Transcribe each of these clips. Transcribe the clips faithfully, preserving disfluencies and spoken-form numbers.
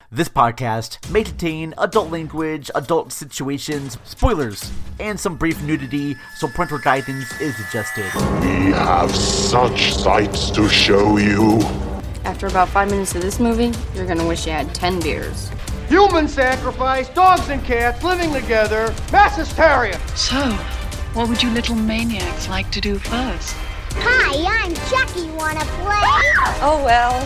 This podcast may contain adult language, adult situations, spoilers, and some brief nudity, so parental guidance is suggested. We have such sights to show you. After about five minutes of this movie, you're gonna wish you had ten beers. Human sacrifice, dogs and cats living together, mass hysteria. So, what would you little maniacs like to do first? Hi, I'm Chucky. Wanna play? Oh, well.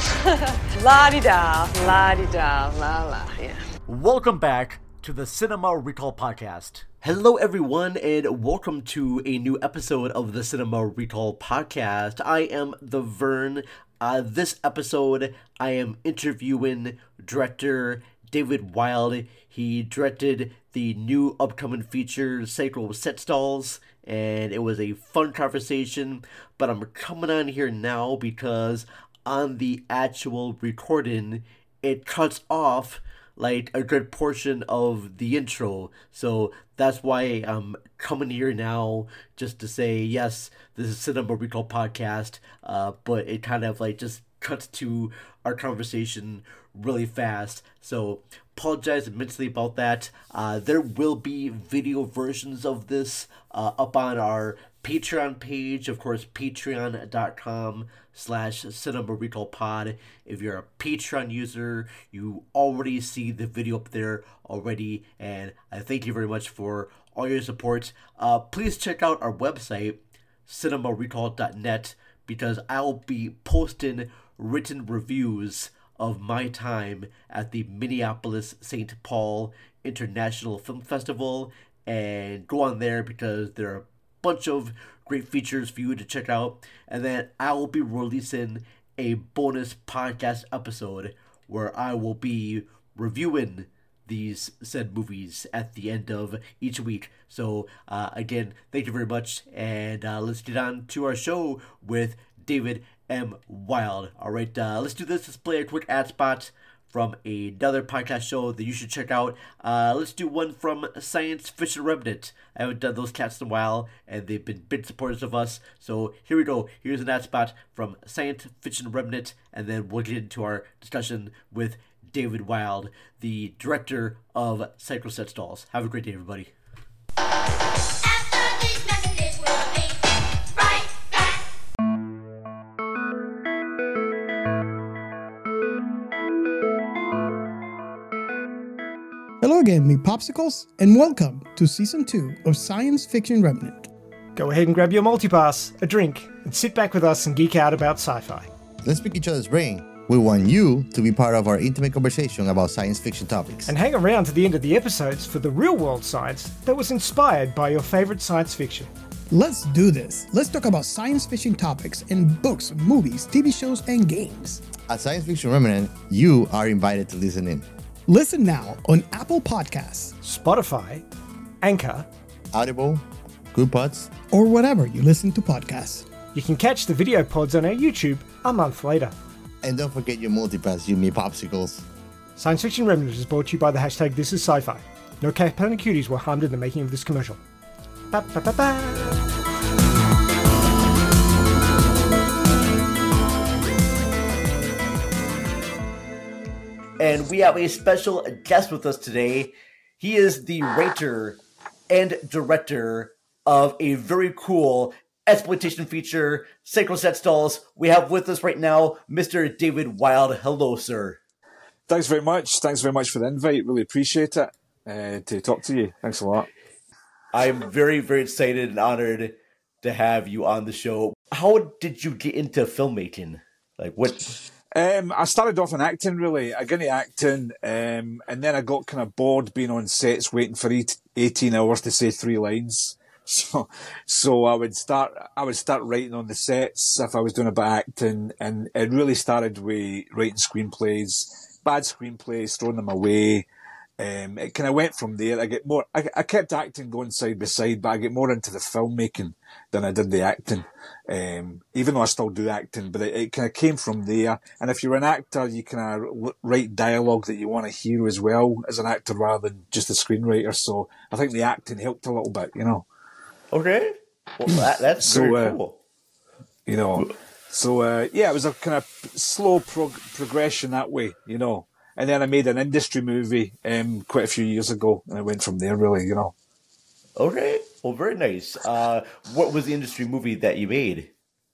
La-di-da, la-di-da, la-la, yeah. Welcome back to the Cinema Recall Podcast. Hello, everyone, and welcome to a new episode of the Cinema Recall Podcast. I am the Vern. Uh, this episode, I am interviewing director David Wild. He directed the new upcoming feature, Psycho Set Stalls, and it was a fun conversation, but I'm coming on here now because on the actual recording, it cuts off like a good portion of the intro, so that's why I'm coming here now just to say, yes, this is Cinema Recall Podcast, uh, but it kind of like just cuts to our conversation really fast, so apologize immensely about that. Uh, there will be video versions of this uh, up on our Patreon page, of course, patreon.com slash cinema recall pod. If you're a Patreon user, you already see the video up there already, and I thank you very much for all your support. Uh, please check out our website, cinema recall dot net, because I'll be posting written reviews of my time at the Minneapolis Saint Paul International Film Festival, and go on there because there are a bunch of great features for you to check out. And then I will be releasing a bonus podcast episode where I will be reviewing these said movies at the end of each week. So uh, again, thank you very much, and uh, let's get on to our show with David M. Wild. All right, uh, let's do this. Let's play a quick ad spot from another podcast show that you should check out. Uh, let's do one from Science Fiction Remnant. I haven't done those cats in a while, and they've been big supporters of us. So here we go. Here's an ad spot from Science Fiction Remnant, and then we'll get into our discussion with David Wild, the director of Psycho Set Stalls. Have a great day, everybody. After these messages, we'll be right back. Hello again, me popsicles, and welcome to Season two of Science Fiction Remnant. Go ahead and grab your multipass, a drink, and sit back with us and geek out about sci-fi. Let's pick each other's brain. We want you to be part of our intimate conversation about science fiction topics. And hang around to the end of the episodes for the real-world science that was inspired by your favorite science fiction. Let's do this. Let's talk about science fiction topics in books, movies, T V shows, and games. At Science Fiction Remnant, you are invited to listen in. Listen now on Apple Podcasts, Spotify, Anchor, Audible, Goodpods, or whatever you listen to podcasts. You can catch the video pods on our YouTube a month later. And don't forget your multipass, you me popsicles. Science Fiction Remnant is brought to you by the hashtag This Is Sci-Fi. No cat and cuties were harmed in the making of this commercial. Ba, ba, ba, ba. And we have a special guest with us today. He is the writer and director of a very cool exploitation feature, Psycho Set Stalls. We have with us right now Mister David Wild. Hello, sir. Thanks very much. Thanks very much for the invite. Really appreciate it uh, to talk to you. Thanks a lot. I'm very, very excited and honored to have you on the show. How did you get into filmmaking? Like what? Um, I started off in acting, really. I got into acting, um, and then I got kind of bored being on sets, waiting for eighteen hours to say three lines. So, so I would start, I would start writing on the sets if I was doing a bit of acting, and it really started with writing screenplays, bad screenplays, throwing them away. Um, it kind of went from there. I get more, I, I kept acting going side by side, but I get more into the filmmaking than I did the acting. Um, even though I still do acting, but it, it kind of came from there. And if you're an actor, you kind of write dialogue that you want to hear as well as an actor rather than just a screenwriter. So I think the acting helped a little bit, you know. Okay. Well, that, that's so, very uh, cool. You know, so, uh, yeah, it was a kind of slow prog- progression that way, you know. and then I made an industry movie um, quite a few years ago, and I went from there, really, you know. Okay, well, very nice. Uh, what was the industry movie that you made?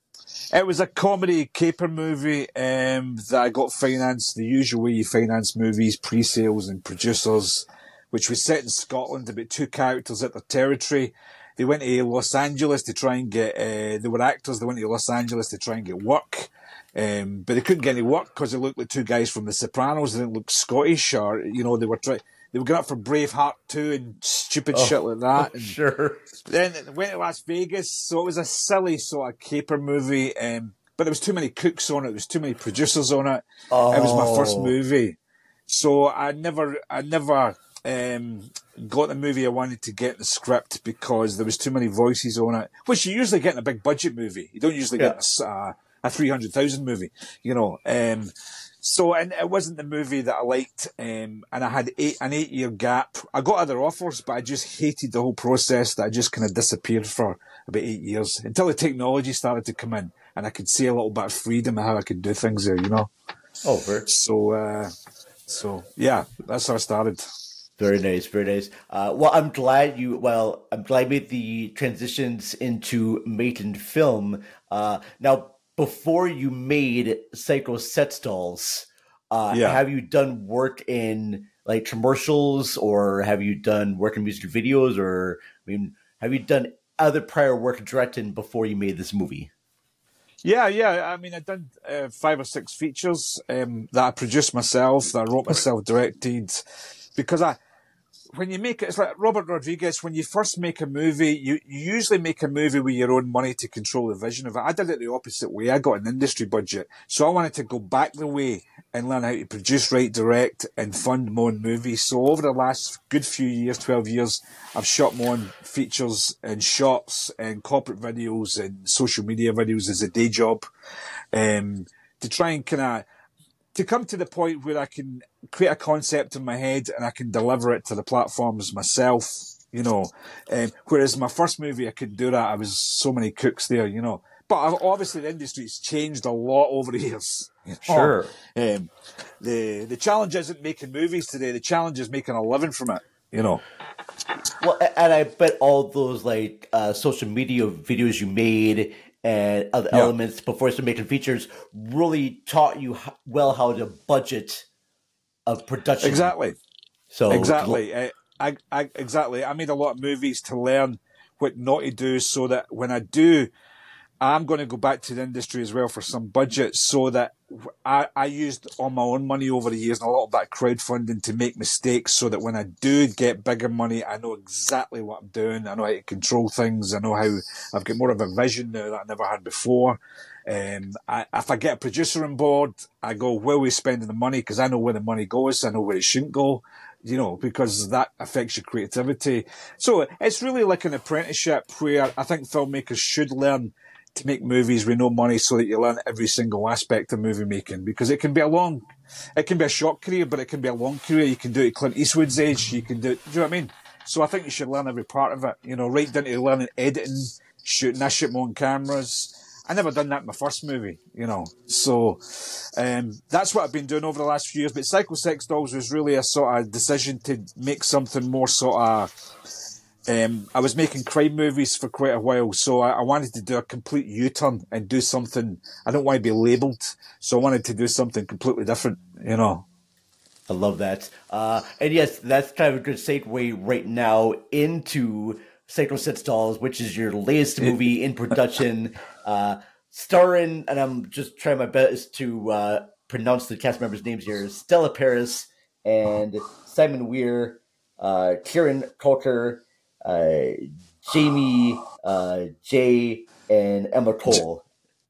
It was a comedy caper movie um, that I got financed the usual way you finance movies, pre-sales and producers, which was set in Scotland, about two characters at their territory. They went to Los Angeles to try and get, uh, they were actors, they went to Los Angeles to try and get work. Um, but they couldn't get any work because they looked like two guys from The Sopranos. They didn't look Scottish, or, you know, they were trying, they were going up for Braveheart two and stupid oh, shit like that. And sure. Then they went to Las Vegas, so it was a silly sort of caper movie, um, but there was too many cooks on it, there was too many producers on it. Oh. It was my first movie. So I never, I never, um, got the movie I wanted to get in the script because there was too many voices on it, which you usually get in a big budget movie. You don't usually yeah. get a, uh, a three hundred thousand movie, you know. Um, so, and it wasn't the movie that I liked, um, and I had eight, an eight year gap. I got other offers, but I just hated the whole process that I just kind of disappeared for about eight years until the technology started to come in and I could see a little bit of freedom in how I could do things there, you know. Oh, very. So, uh, so yeah, that's how I started. Very nice, very nice. Uh, well, I'm glad you. Well, I'm glad you made the transitions into making film. Uh, now, before you made Psycho Sex Dolls, uh, yeah. have you done work in like commercials, or have you done work in music videos, or I mean, have you done other prior work directing before you made this movie? Yeah, yeah. I mean, I've done uh, five or six features um, that I produced myself, that I wrote myself, directed, because I. When you make it, it's like Robert Rodriguez, when you first make a movie, you, you usually make a movie with your own money to control the vision of it. I did it the opposite way. I got an industry budget. So I wanted to go back the way and learn how to produce, write, direct, and fund my own movies. So over the last good few years, twelve years, I've shot my own features and shots and corporate videos and social media videos as a day job, um, to try and kind of, to come to the point where I can create a concept in my head and I can deliver it to the platforms myself, you know. Um, whereas my first movie, I couldn't do that. I was so many cooks there, you know. But obviously the industry's changed a lot over the years. You know? Sure. Um, the, the challenge isn't making movies today. The challenge is making a living from it, you know. Well, and I bet all those like uh, social media videos you made and other yeah. elements before you started making features really taught you h- well how to budget of production. Exactly. So exactly, I, I, I, exactly. I made a lot of movies to learn what not to do, so that when I do, I'm going to go back to the industry as well for some budget, so that I, I used all my own money over the years and a lot of that crowdfunding to make mistakes, so that when I do get bigger money, I know exactly what I'm doing. I know how to control things. I know how I've got more of a vision now that I never had before. Um, I, if I get a producer on board, I go, where are we spending the money? Because I know where the money goes. I know where it shouldn't go, you know, because that affects your creativity. So it's really like an apprenticeship where I think filmmakers should learn to make movies with no money, so that you learn every single aspect of movie making, because it can be a long, it can be a short career, but it can be a long career. You can do it at Clint Eastwood's age. You can do it, do you know what I mean? So I think you should learn every part of it, you know, right down to learning editing, shooting. I shoot my own cameras. I never done that in my first movie, you know. So um, that's what I've been doing over the last few years. But Psycho Sex Dolls was really a sort of decision to make something more sort of, Um, I was making crime movies for quite a while, so I, I wanted to do a complete U-turn and do something. I don't want to be labelled, so I wanted to do something completely different, you know. I love that. Uh, and yes, that's kind of a good segue right now into Psycho Sex Dolls, which is your latest movie in production, uh, starring, and I'm just trying my best to uh, pronounce the cast members' names here, Stella Paris and Simon Weir, uh, Kieran Culker, Uh, Jamie, uh, Jay, and Emma Cole.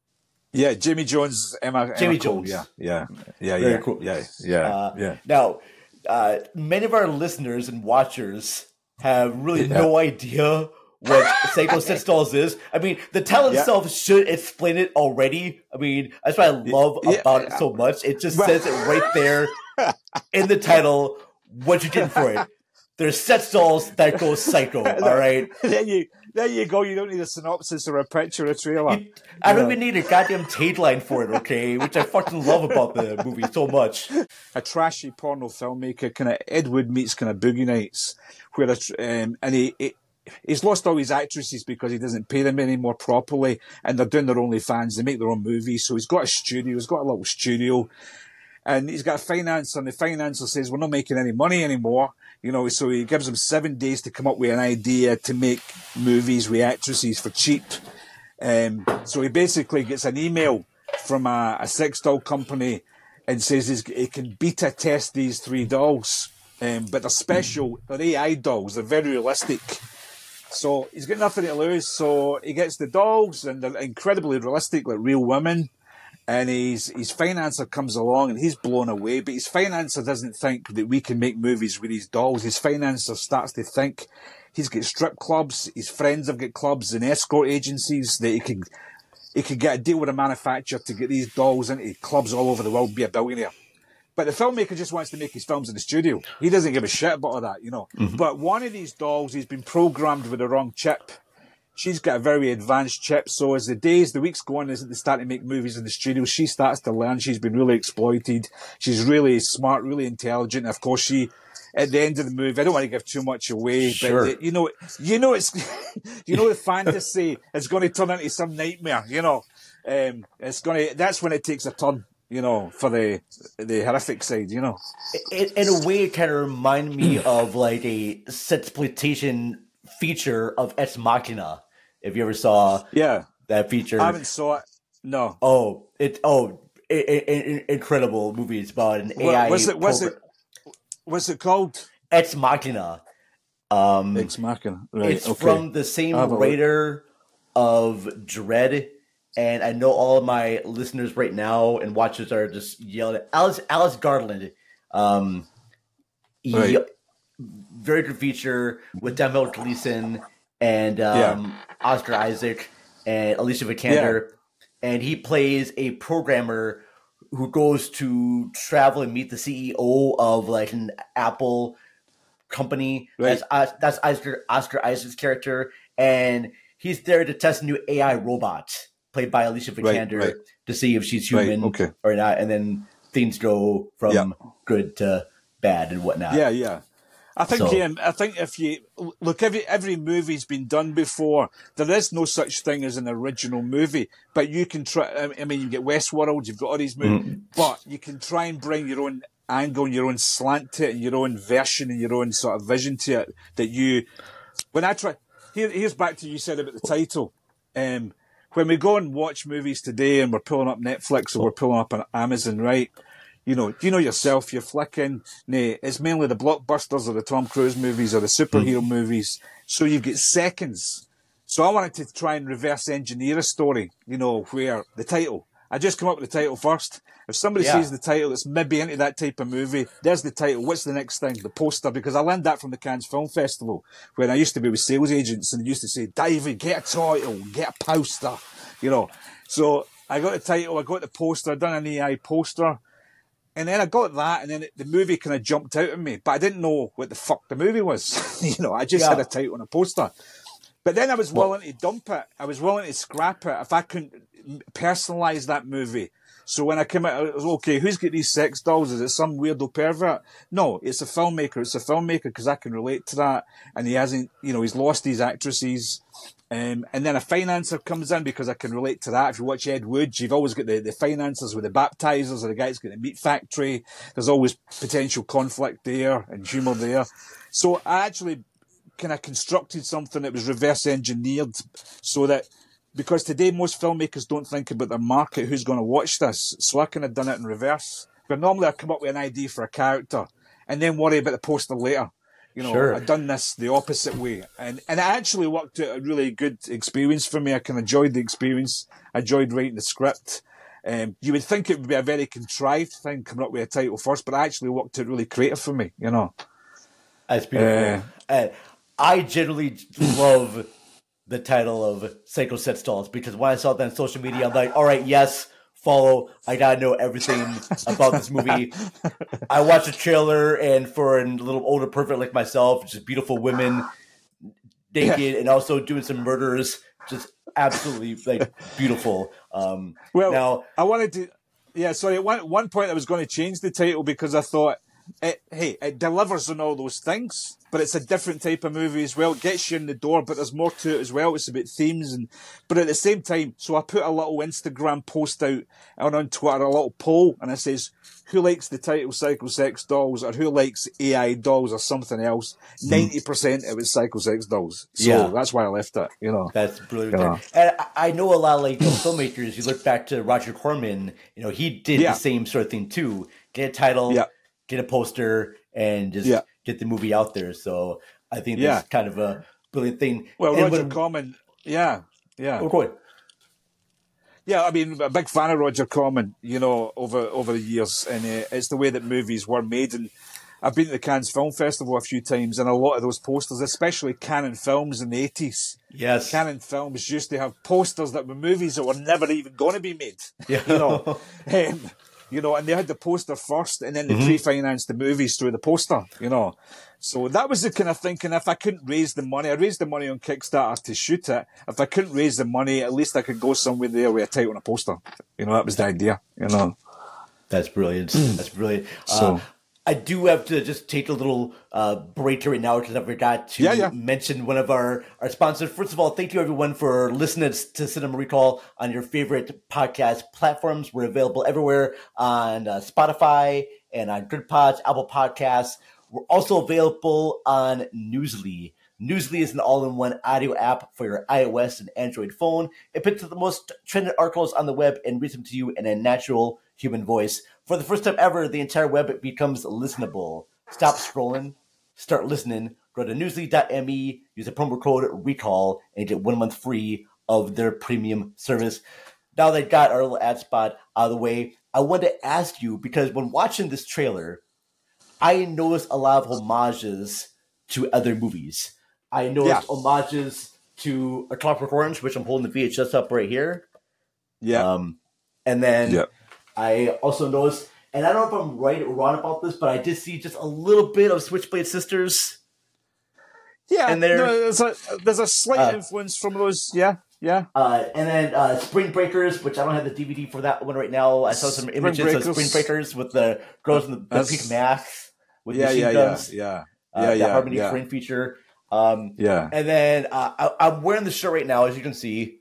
Yeah, Jamie Jones, Emma, Jamie Emma Cole, Jones. Yeah, yeah, yeah, Very yeah, cool. yeah, yeah, uh, yeah. Now, uh, many of our listeners and watchers have really yeah. no idea what Psycho Sex Dolls is. I mean, the title yeah. itself should explain it already. I mean, that's what I love yeah. about it so much. It just says it right there in the title, what you're getting for it. There's set stalls that go psycho. All right. There you, there you go. You don't need a synopsis or a picture, or a trailer. You, I don't even need a goddamn tagline for it. Okay, which I fucking love about the movie so much. A trashy porno filmmaker, kind of Ed Wood meets kind of Boogie Nights, where um, and he, he he's lost all his actresses because he doesn't pay them anymore properly, and they're doing their OnlyFans. They make their own movies, so he's got a studio. He's got a little studio. And he's got a financer, and the financer says, we're not making any money anymore. You know, so he gives him seven days to come up with an idea to make movies with actresses for cheap. Um, so he basically gets an email from a, a sex doll company and says he's, he can beta test these three dolls. Um, but they're special. They're A I dolls. They're very realistic. So he's got nothing to lose. So he gets the dolls, and they're incredibly realistic, like real women. And his, his financer comes along and he's blown away, but his financer doesn't think that we can make movies with these dolls. His financer starts to think he's got strip clubs, his friends have got clubs and escort agencies that he can, he can get a deal with a manufacturer to get these dolls into clubs all over the world, be a billionaire. But the filmmaker just wants to make his films in the studio. He doesn't give a shit about all that, you know. Mm-hmm. But one of these dolls, he's been programmed with the wrong chip. She's got a very advanced chip, so as the days, the weeks go on, as they start to make movies in the studio, she starts to learn. She's been really exploited. She's really smart, really intelligent. Of course, she, at the end of the movie, I don't want to give too much away, sure. but you know, you know, it's, you know, the fantasy is going to turn into some nightmare. You know, um, it's going to. That's when it takes a turn. You know, for the the horrific side. You know, in, in a way, it kind of reminded me of like a sexploitation feature of Ex Machina. If you ever saw yeah. that feature. I haven't saw it. No. Oh, it oh it, it, it, incredible movie. It's about an well, A I. Was it was it what's it called? Ex Machina. Um Ex Machina. Right. It's okay. from the same writer of Dredd, and I know all of my listeners right now and watchers are just yelling at Alice Alice Garland. Um he, right. Very good feature with Daniel Gleeson and um, yeah. Oscar Isaac and Alicia Vikander, yeah. and he plays a programmer who goes to travel and meet the C E O of like an Apple company. Right. That's that's Oscar, Oscar Isaac's character, and he's there to test a new A I robot played by Alicia Vikander right, right. to see if she's human right, okay. or not, and then things go from yeah. good to bad and whatnot. Yeah, yeah. I think so, um, I think if you look, every every movie's been done before. There is no such thing as an original movie, but you can try. I mean, you get Westworld, you've got all these movies, mm-hmm. but you can try and bring your own angle, and your own slant to it, and your own version, and your own sort of vision to it. That you, when I try, here, here's back to you said about the title. Um, when we go and watch movies today, and we're pulling up Netflix or we're pulling up on Amazon, right? You know, you know yourself, you're flicking, nah, it's mainly the blockbusters or the Tom Cruise movies or the superhero mm. movies. So you get seconds. So I wanted to try and reverse engineer a story, you know, where the title, I just come up with the title first. If somebody yeah. sees the title that's maybe into that type of movie, there's the title. What's the next thing? The poster. Because I learned that from the Cannes Film Festival, when I used to be with sales agents and they used to say, David, get a title, get a poster, you know. So I got the title, I got the poster, I done an A I poster. And then I got that, and then it, the movie kind of jumped out at me. But I didn't know what the fuck the movie was. you know, I just yeah. had a title on a poster. But then I was willing well, to dump it. I was willing to scrap it if I couldn't personalise that movie. So when I came out, I was, okay, who's got these sex dolls? Is it some weirdo pervert? No, it's a filmmaker. It's a filmmaker because I can relate to that. And he hasn't, you know, he's lost his actresses. Um, and then a financer comes in because I can relate to that. If you watch Ed Wood, you've always got the, the financiers with the baptizers or the guy that's got the meat factory. There's always potential conflict there and humour there. So I actually kind of constructed something that was reverse engineered so that, because today most filmmakers don't think about their market, who's going to watch this. So I kind of done it in reverse. But normally I come up with an idea for a character and then worry about the poster later. You know, sure. I've done this the opposite way. And and it actually worked out a really good experience for me. I kind of enjoyed the experience. I enjoyed writing the script. Um, you would think it would be a very contrived thing, coming up with a title first, but it actually worked out really creative for me, you know. That's beautiful. Uh, uh, I generally love the title of Psycho Set Stalls because when I saw that on social media, I'm like, all right, yes, follow. I gotta know everything about this movie. I watched the trailer, and for a little older pervert like myself, just beautiful women naked, yeah. and also doing some murders, just absolutely like beautiful. Um, well, now I wanted to, yeah. Sorry, at one one point I was going to change the title because I thought, it, hey, it delivers on all those things, but it's a different type of movie as well. It gets you in the door, but there's more to it as well. It's about themes, and but at the same time, so I put a little Instagram post out and on Twitter, a little poll, and it says, who likes the title Psycho Sex Dolls, or who likes A I dolls or something else? Ninety percent it was Psycho Sex Dolls. So yeah. that's why I left it. You know, that's brilliant. You know. And I know a lot of like you know, filmmakers. You look back to Roger Corman. You know, he did yeah. the same sort of thing too. Get a title. Yeah. Get a poster and just yeah. get the movie out there. So I think that's yeah. kind of a brilliant thing. Well, and Roger when, Corman, yeah, yeah. Oh, go ahead. Yeah, I mean, a big fan of Roger Corman, you know, over over the years, and uh, it's the way that movies were made. And I've been to the Cannes Film Festival a few times, and a lot of those posters, especially Cannon Films in the eighties. Yes, Cannon Films used to have posters that were movies that were never even going to be made. Yeah. You know. um, You know, and they had the poster first, and then they mm-hmm. pre-financed the movies through the poster, you know. So that was the kind of thinking, if I couldn't raise the money, I raised the money on Kickstarter to shoot it. If I couldn't raise the money, at least I could go somewhere there with a title on a poster. You know, that was the idea, you know. That's brilliant. That's brilliant. So, uh, I do have to just take a little uh, break right now because I forgot to yeah, yeah. mention one of our, our sponsors. First of all, thank you everyone for listening to Cinema Recall on your favorite podcast platforms. We're available everywhere on uh, Spotify and on GoodPods, Apple Podcasts. We're also available on Newsly. Newsly is an all-in-one audio app for your iOS and Android phone. It picks up the most trending articles on the web and reads them to you in a natural human voice. For the first time ever, the entire web becomes listenable. Stop scrolling, start listening. Go to newsly dot m e, use the promo code RECALL, and get one month free of their premium service. Now that I got our little ad spot out of the way, I wanted to ask you, because when watching this trailer, I noticed a lot of homages to other movies. I noticed yeah. homages to A Clockwork Orange, which I'm holding the V H S up right here. Yeah. Um, and then yeah. I also noticed, and I don't know if I'm right or wrong about this, but I did see just a little bit of Switchblade Sisters. Yeah, and there, no, there's a there's a slight uh, influence from those. Yeah, yeah. Uh, and then uh, Spring Breakers, which I don't have the D V D for that one right now. I saw some Spring images Breakers. of Spring Breakers with the girls in the, the pink masks with yeah, machine yeah, guns. Yeah, yeah, uh, yeah. The yeah, Harmony yeah. Frame feature. Um, yeah. And then uh, I, I'm wearing the shirt right now, as you can see.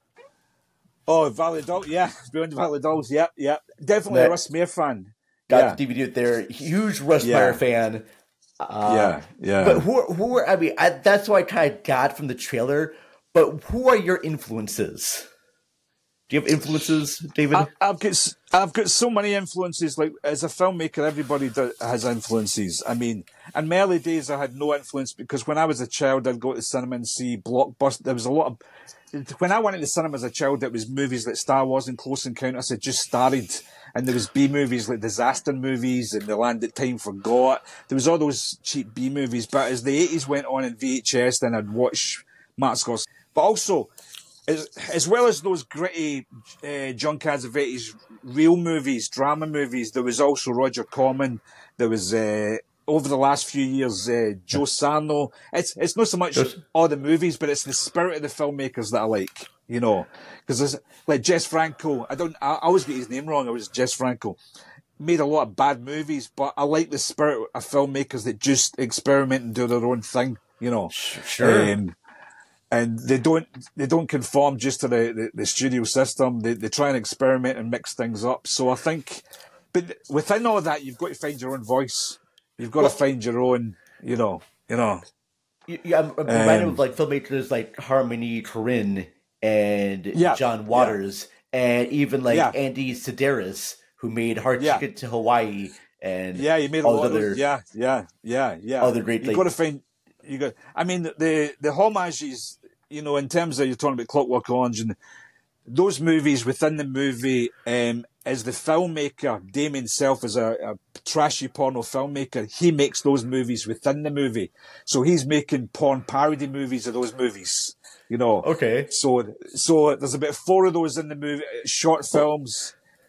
Oh, Valley Dolls, yeah. Beyond the Valley Dolls, yep, yep. Definitely that, a Russ Meyer fan. Got yeah. the D V D there. Huge Russ yeah. Meyer fan. Uh, yeah, yeah. But who, are, who are, I mean, I, that's what I kind of got from the trailer. But who are your influences? Do you have influences, David? I, I've got I've got so many influences. Like, as a filmmaker, everybody does, has influences. I mean, in my early days, I had no influence because when I was a child, I'd go to the cinema and see blockbusters. There was a lot of when I went to the cinema as a child, it was movies like Star Wars and Close Encounters had just started, and there was B movies like disaster movies and The Land That Time Forgot. There was all those cheap B movies. But as the eighties went on in V H S, then I'd watch Martin Scorsese. But also, as, as well as those gritty uh, John Cassavetes real movies, drama movies, there was also Roger Corman. There was, uh, over the last few years, uh, Joe Sarno. It's it's not so much Just... all the movies, but it's the spirit of the filmmakers that I like, you know. Because there's, like, Jess Franco, I don't, I, I always get his name wrong, it was Jess Franco. Made a lot of bad movies, but I like the spirit of filmmakers that just experiment and do their own thing, you know. Sure. Um, And they don't they don't conform just to the, the, the studio system. They they try and experiment and mix things up. So I think, but within all that, you've got to find your own voice. You've got well, to find your own, you know, you know. Yeah, I'm reminded um, of like filmmakers like Harmony Korine and yeah, John Waters, yeah. and even like yeah. Andy Sedaris, who made Hard yeah. Ticket to Hawaii, and yeah, you made a all lot other, of yeah, yeah, yeah, yeah. Other great. You've like, got to find. You got. I mean, the the homages. You know, in terms of you're talking about Clockwork Orange and those movies within the movie, um, as the filmmaker, Damien Self is a, a trashy porno filmmaker. He makes those movies within the movie. So he's making porn parody movies of those movies, you know. Okay. So, so there's about four of those in the movie, short films.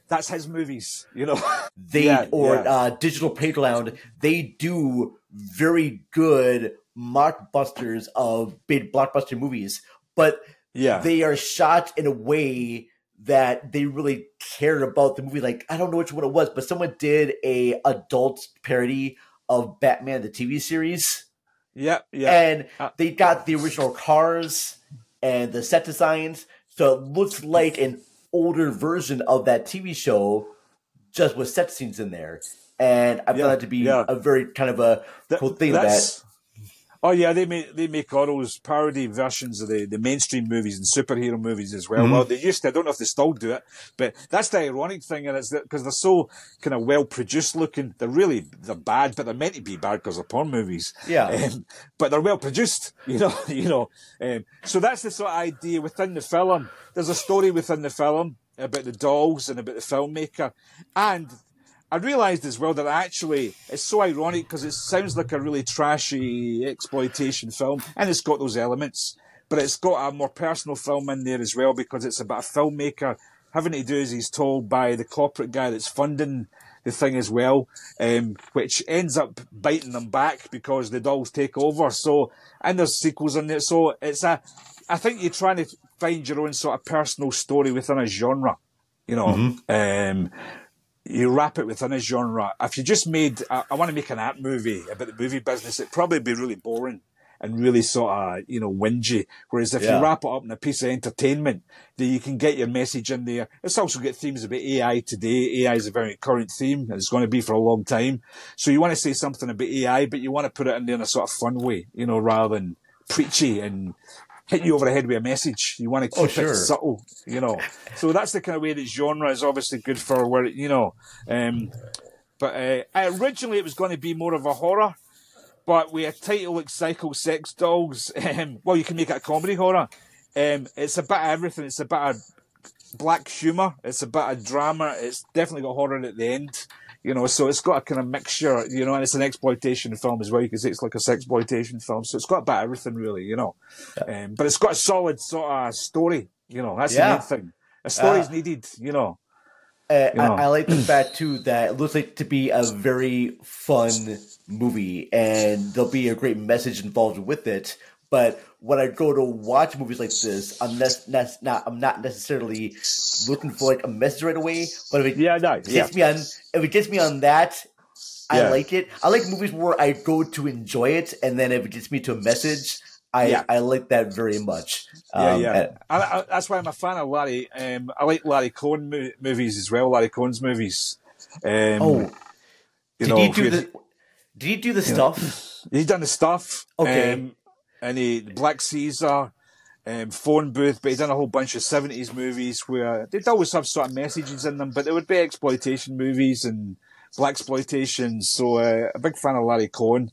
that's his movies, you know. They yeah, or yeah. Uh, Digital Playground, they do very good mockbusters of big blockbuster movies, but yeah. they are shot in a way that they really cared about the movie. Like, I don't know which one it was, but someone did a adult parody of Batman the T V series. Yeah, yeah. And uh, they got the original cars and the set designs, so it looks like an older version of that T V show, just with set scenes in there. And I found yeah, that to be yeah. a very kind of a Th- cool thing. that's, that Oh yeah, they make they make all those parody versions of the, the mainstream movies and superhero movies as well. Mm-hmm. Well, they used to. I don't know if they still do it, but that's the ironic thing, and it's that because they're so kind of well produced looking, they're really they're bad, but they're meant to be bad because they're porn movies. Yeah, um, but they're well produced, you know. You know, um, so that's the sort of idea within the film. There's a story within the film about the dolls and about the filmmaker, and I realised as well that actually it's so ironic because it sounds like a really trashy exploitation film, and it's got those elements, but it's got a more personal film in there as well because it's about a filmmaker having to do as he's told by the corporate guy that's funding the thing as well, um, which ends up biting them back because the dolls take over. So, and there's sequels in there. So it's a, I think you're trying to find your own sort of personal story within a genre, you know. Mm-hmm. Um, You wrap it within a genre. If you just made, I, I want to make an art movie about the movie business, it'd probably be really boring and really sort of, you know, whingy. Whereas if yeah. you wrap it up in a piece of entertainment, then you can get your message in there. It's also got themes about A I today. A I is a very current theme, and it's going to be for a long time. So you want to say something about A I, but you want to put it in there in a sort of fun way, you know, rather than preachy and hit you over the head with a message. You want to keep oh, sure. it subtle, you know. So that's the kind of way that genre is obviously good for where, you know. Um, but uh, originally it was going to be more of a horror, but with a title like Psycho Sex Dolls, um, well, you can make it a comedy horror. Um, it's a bit of everything. It's a bit of black humour. It's a bit of drama. It's definitely got horror at the end. You know, so it's got a kind of mixture, you know, and it's an exploitation film as well. You can say it's like a sexploitation film. So it's got a bit of everything, really, you know. Yeah. Um, but it's got a solid sort of story, you know. That's yeah. the main thing. A story's uh, needed, you know. Uh, you know. I, I like the fact, too, that it looks like to be a very fun movie, and there'll be a great message involved with it. But when I go to watch movies like this, I'm ne- not I'm not necessarily looking for like a message right away. But if it yeah, no, gets yeah. me on, if it gets me on that, I yeah. like it. I like movies where I go to enjoy it, and then if it gets me to a message, I yeah. I like that very much. Yeah, um, yeah. And, I, I, that's why I'm a fan of Larry. Um, I like Larry Cohen mo- movies as well. Larry Cohen's movies. Um, oh, you did know, he do the? Did he do the stuff? Know, he's done the stuff. Okay. Um, and he, Black Caesar, um, Phone Booth, but he'd done a whole bunch of seventies movies where they'd always have sort of messages in them, but there would be exploitation movies and blaxploitation. So uh, a big fan of Larry Cohen.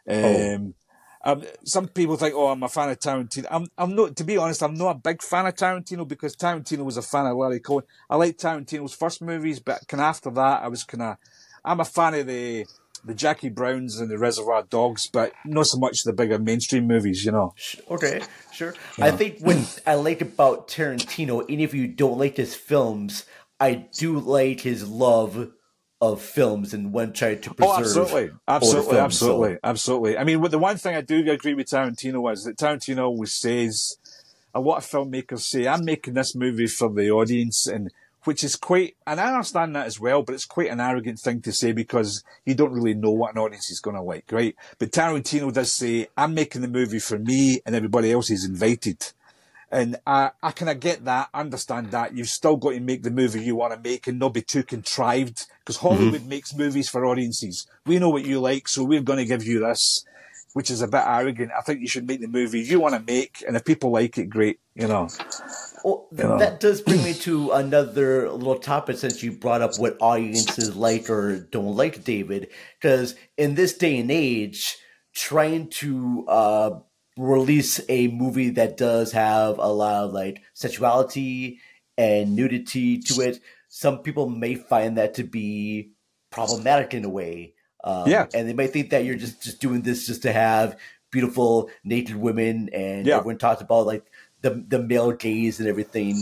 Um, oh. um, some people think, oh, I'm a fan of Tarantino. I'm, I'm not, to be honest, I'm not a big fan of Tarantino because Tarantino was a fan of Larry Cohen. I like Tarantino's first movies, but kind of after that, I was kind of, I'm a fan of the, the Jackie Browns and the Reservoir Dogs, but not so much the bigger mainstream movies, you know. Okay, sure. Yeah. I think what I like about Tarantino, even if you don't like his films, I do like his love of films and when trying to preserve. Oh, absolutely, absolutely, films, absolutely, so. absolutely. I mean, the one thing I do agree with Tarantino is that Tarantino always says, a lot of filmmakers say, I'm making this movie for the audience, and which is quite, and I understand that as well, but it's quite an arrogant thing to say because you don't really know what an audience is going to like, right? But Tarantino does say, I'm making the movie for me and everybody else is invited. And I, I kind of get that, understand that. You've still got to make the movie you want to make and not be too contrived because Hollywood mm-hmm. makes movies for audiences. We know what you like, so we're going to give you this, which is a bit arrogant. I think you should make the movie you want to make, and if people like it, great, you know. Well, th- you know. That does bring me to another little topic since you brought up what audiences like or don't like, David. Because in this day and age, trying to uh, release a movie that does have a lot of like sexuality and nudity to it, some people may find that to be problematic in a way. Um, yeah. And they might think that you're just, just doing this just to have beautiful naked women, and yeah. everyone talks about like the the male gaze and everything.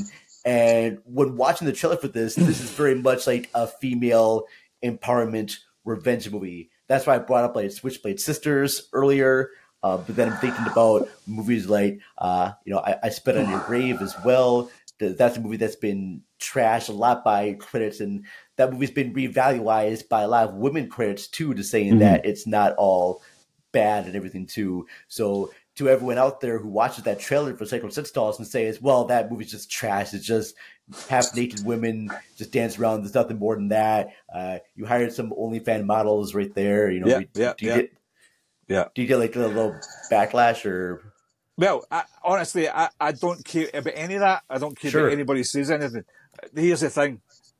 And when watching the trailer for this, this is very much like a female empowerment revenge movie. That's why I brought up like Switchblade Sisters earlier. Uh, but then I'm thinking about movies like, uh, you know, I, I Spit on Your Grave as well. That's a movie that's been trashed a lot by critics, and that movie's been revalued by a lot of women critics too, to saying mm-hmm. that it's not all bad and everything too. So to everyone out there who watches that trailer for Psycho Sex Dolls and says, well, that movie's just trash. It's just half naked women just dance around. There's nothing more than that. Uh, you hired some OnlyFans models right there. You know, yeah, do, yeah, do you yeah. get, yeah. Do you get like a little backlash or? Well, I, honestly, I, I don't care about any of that. I don't care Sure. about anybody says anything. Here's the thing.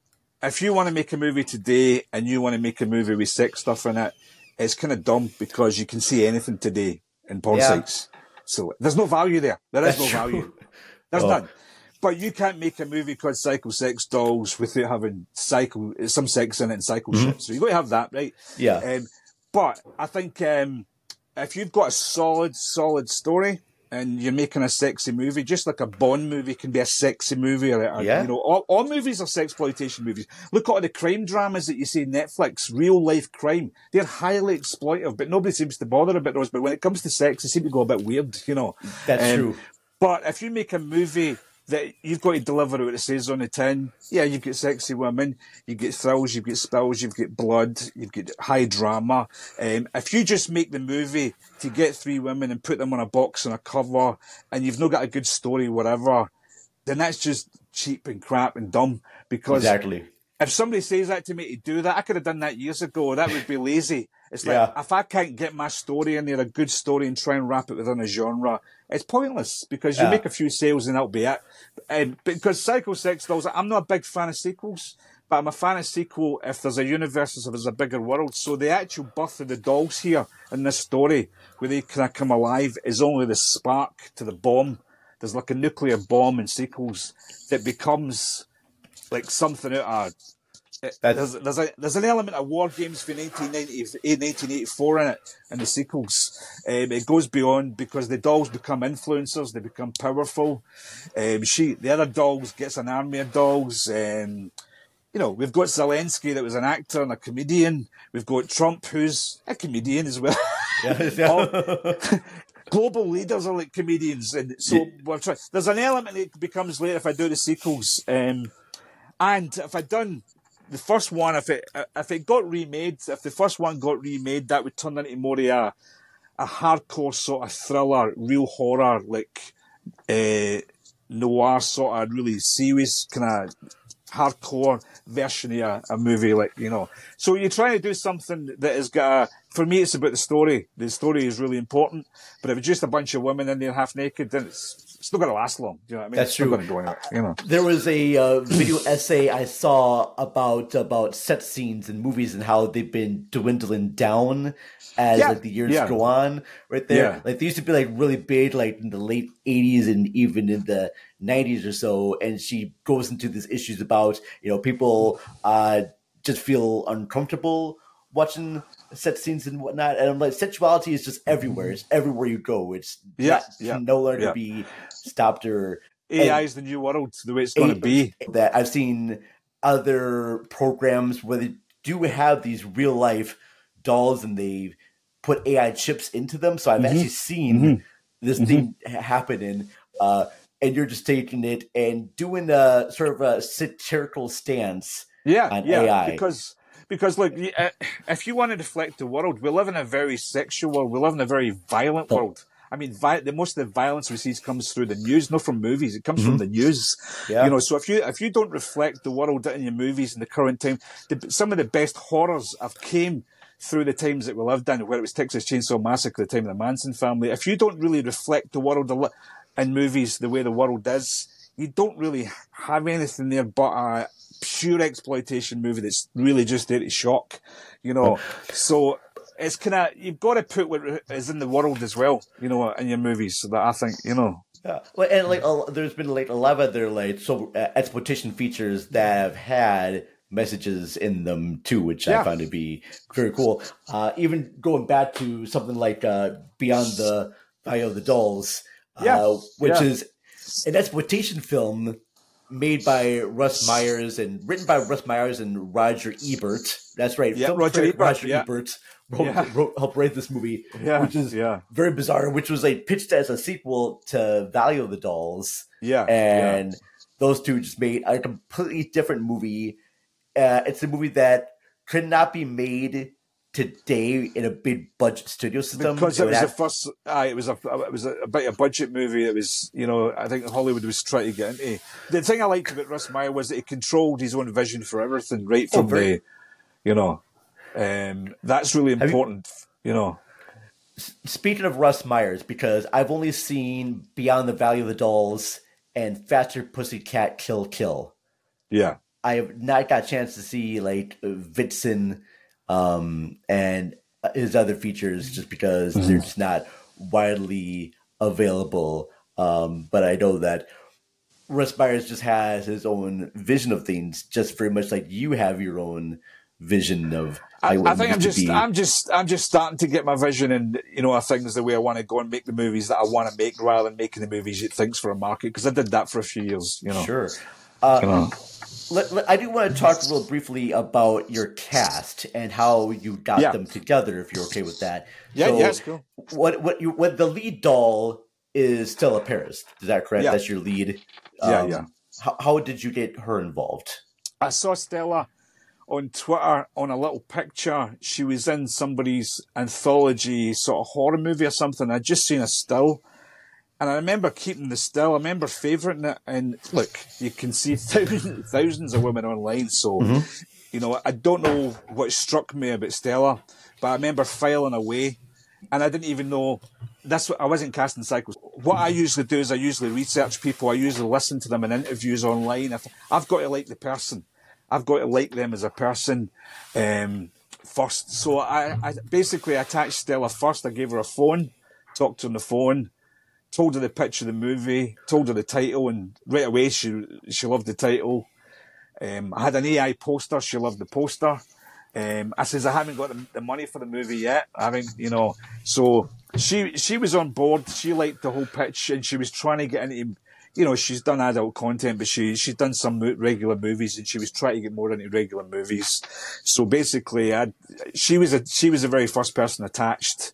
If you want to make a movie today and you want to make a movie with sex stuff in it, it's kind of dumb because you can see anything today in porn Yeah. sites. So there's no value there. There is That's no true. value. There's Oh. none. But you can't make a movie called Psycho Sex Dolls without having psycho, some sex in it and psycho Mm-hmm. shit. So you've got to have that, right? Yeah. Um, but I think um, if you've got a solid, solid story and you're making a sexy movie, just like a Bond movie can be a sexy movie, or, or Yeah. you know, all, all movies are sexploitation movies. Look at all the crime dramas that you see on Netflix, real life crime. They're highly exploitive, but nobody seems to bother about those. But when it comes to sex, they seem to go a bit weird, you know. That's Um, true. But if you make a movie that you've got to deliver what it says on the tin, yeah, you've got sexy women, you get thrills, you've got spills, you've got blood, you've got high drama. Um, if you just make the movie to get three women and put them on a box and a cover, and you've not got a good story, whatever, then that's just cheap and crap and dumb. Because Exactly. if somebody says that to me to do that, I could have done that years ago. That would be lazy. It's like, Yeah. if I can't get my story in there, a good story, and try and wrap it within a genre, it's pointless because you Yeah. make a few sales and that'll be it. And because Psycho Sex Dolls, I'm not a big fan of sequels, but I'm a fan of sequel if there's a universe, if there's a bigger world. So the actual birth of the dolls here in this story, where they kind of come alive, is only the spark to the bomb. There's like a nuclear bomb in sequels that becomes like something out of... There's, there's, a, there's an element of War Games for nineteen ninety-eight, nineteen eighty-four in it, in the sequels. Um, it goes beyond because the dolls become influencers, they become powerful. Um, she, the other dolls gets an army of dolls. Um, you know, we've got Zelensky that was an actor and a comedian. We've got Trump, who's a comedian as well. Yeah. All- global leaders are like comedians. And so we're trying, there's an element that becomes later if I do the sequels. Um, and if I'd done the first one, if it if it got remade, if the first one got remade, that would turn into more of a, a hardcore sort of thriller, real horror, like uh, noir sort of really serious kind of hardcore version of a, a movie, like, you know. So you're trying to do something that has got a, for me, it's about the story. The story is really important. But if it's just a bunch of women in there half naked, then it's, it's not going to last long. Do you know what I mean? That's it's true. not going to go anywhere, you know. There was a uh, video essay I saw about about set scenes in movies and how they've been dwindling down as Yeah, like the years yeah. go on. Right there, Yeah. like they used to be like really big, like in the late eighties and even in the nineties or so. And she goes into these issues about, you know, people uh, just feel uncomfortable watching set scenes and whatnot. And I'm like, sexuality is just everywhere. It's everywhere you go. It's Yeah, not, yeah, can no longer yeah. be stopped or A I is the new world, the way it's going to be. that I've seen other programs where they do have these real life dolls and they put A I chips into them. So I've Mm-hmm. actually seen this thing ha- happening. Uh, and you're just taking it and doing a sort of a satirical stance Yeah, on yeah, A I. because because look, y- uh, if you want to reflect the world, we live in a very sexual world. We live in a very violent Oh. world. I mean, vi- the most of the violence we see comes through the news, not from movies. It comes from the news. Yeah. You know, so if you if you don't reflect the world in your movies in the current time, the, some of the best horrors have came through the times that we lived in, where it was Texas Chainsaw Massacre, the time of the Manson family. If you don't really reflect the world a li- in movies the way the world is, you don't really have anything there but a pure exploitation movie that's really just there to shock, you know. So it's kind of, you've got to put what is in the world as well, you know, in your movies. So that I think, you know. Yeah. Well, and like uh, there's been like a lot of other like so uh, exploitation features that have had messages in them too, which Yeah. I found to be very cool. Uh, even going back to something like uh, Beyond the Valley of the Dolls, Yeah. uh, which Yeah. is an exploitation film made by Russ Myers and written by Russ Myers and Roger Ebert. That's right. Yeah, Film Roger critic Ebert, Roger yeah. Ebert wrote, Yeah. wrote, helped write this movie, Yeah, which is yeah. very bizarre, which was like pitched as a sequel to Valley of the Dolls. Yeah, And yeah. those two just made a completely different movie. Uh, it's a movie that could not be made today in a big budget studio system. Because it would was have- the first, uh, it was a, it was a, a bit of a budget movie. It was, you know, I think Hollywood was trying to get into. The thing I liked about Russ Meyer was that he controlled his own vision for everything, right Oh, from very- the, you know, um, that's really you- important, you, know. Speaking of Russ Myers, because I've only seen Beyond the Valley of the Dolls and Faster Pussycat Kill Kill. Yeah. I have not got a chance to see like Vixen um, and his other features just because Mm-hmm. they're just not widely available. Um, but I know that Russ Myers just has his own vision of things, just very much like you have your own vision of. I, how I it think I'm used to just, be. I'm just, I'm just starting to get my vision and you know things the way I want to go and make the movies that I want to make rather than making the movies it thinks for a market because I did that for a few years. You know, Sure. Uh, You know. let, let- I do want to talk a little briefly about your cast and how you got Yeah. them together, if you're okay with that. Yeah, So yeah, it's cool. What what you what the lead doll is Stella Paris? Is that correct? Yeah. That's your lead. Yeah, Um, yeah. How, how did you get her involved? I saw Stella on Twitter on a little picture. She was in somebody's anthology sort of horror movie or something. I'd just seen a still. And I remember keeping the still. I remember favoriting it. And look, you can see thousands, thousands of women online. So, you know, I don't know what struck me about Stella, but I remember filing away. And I didn't even know that's what I wasn't casting cycles. What I usually do is I usually research people. I usually listen to them in interviews online. If, I've got to like the person. I've got to like them as a person um, first. So I, I basically attached Stella first. I gave her a phone, talked to her on the phone, told her the pitch of the movie, told her the title, and right away she she loved the title. Um, I had an A I poster. She loved the poster. Um, I says I haven't got the, the money for the movie yet. I haven't, you know. So she she was on board. She liked the whole pitch, and she was trying to get into. You know, she's done adult content, but she she's done some mo- regular movies, and she was trying to get more into regular movies. So basically, I she was a she was the very first person attached.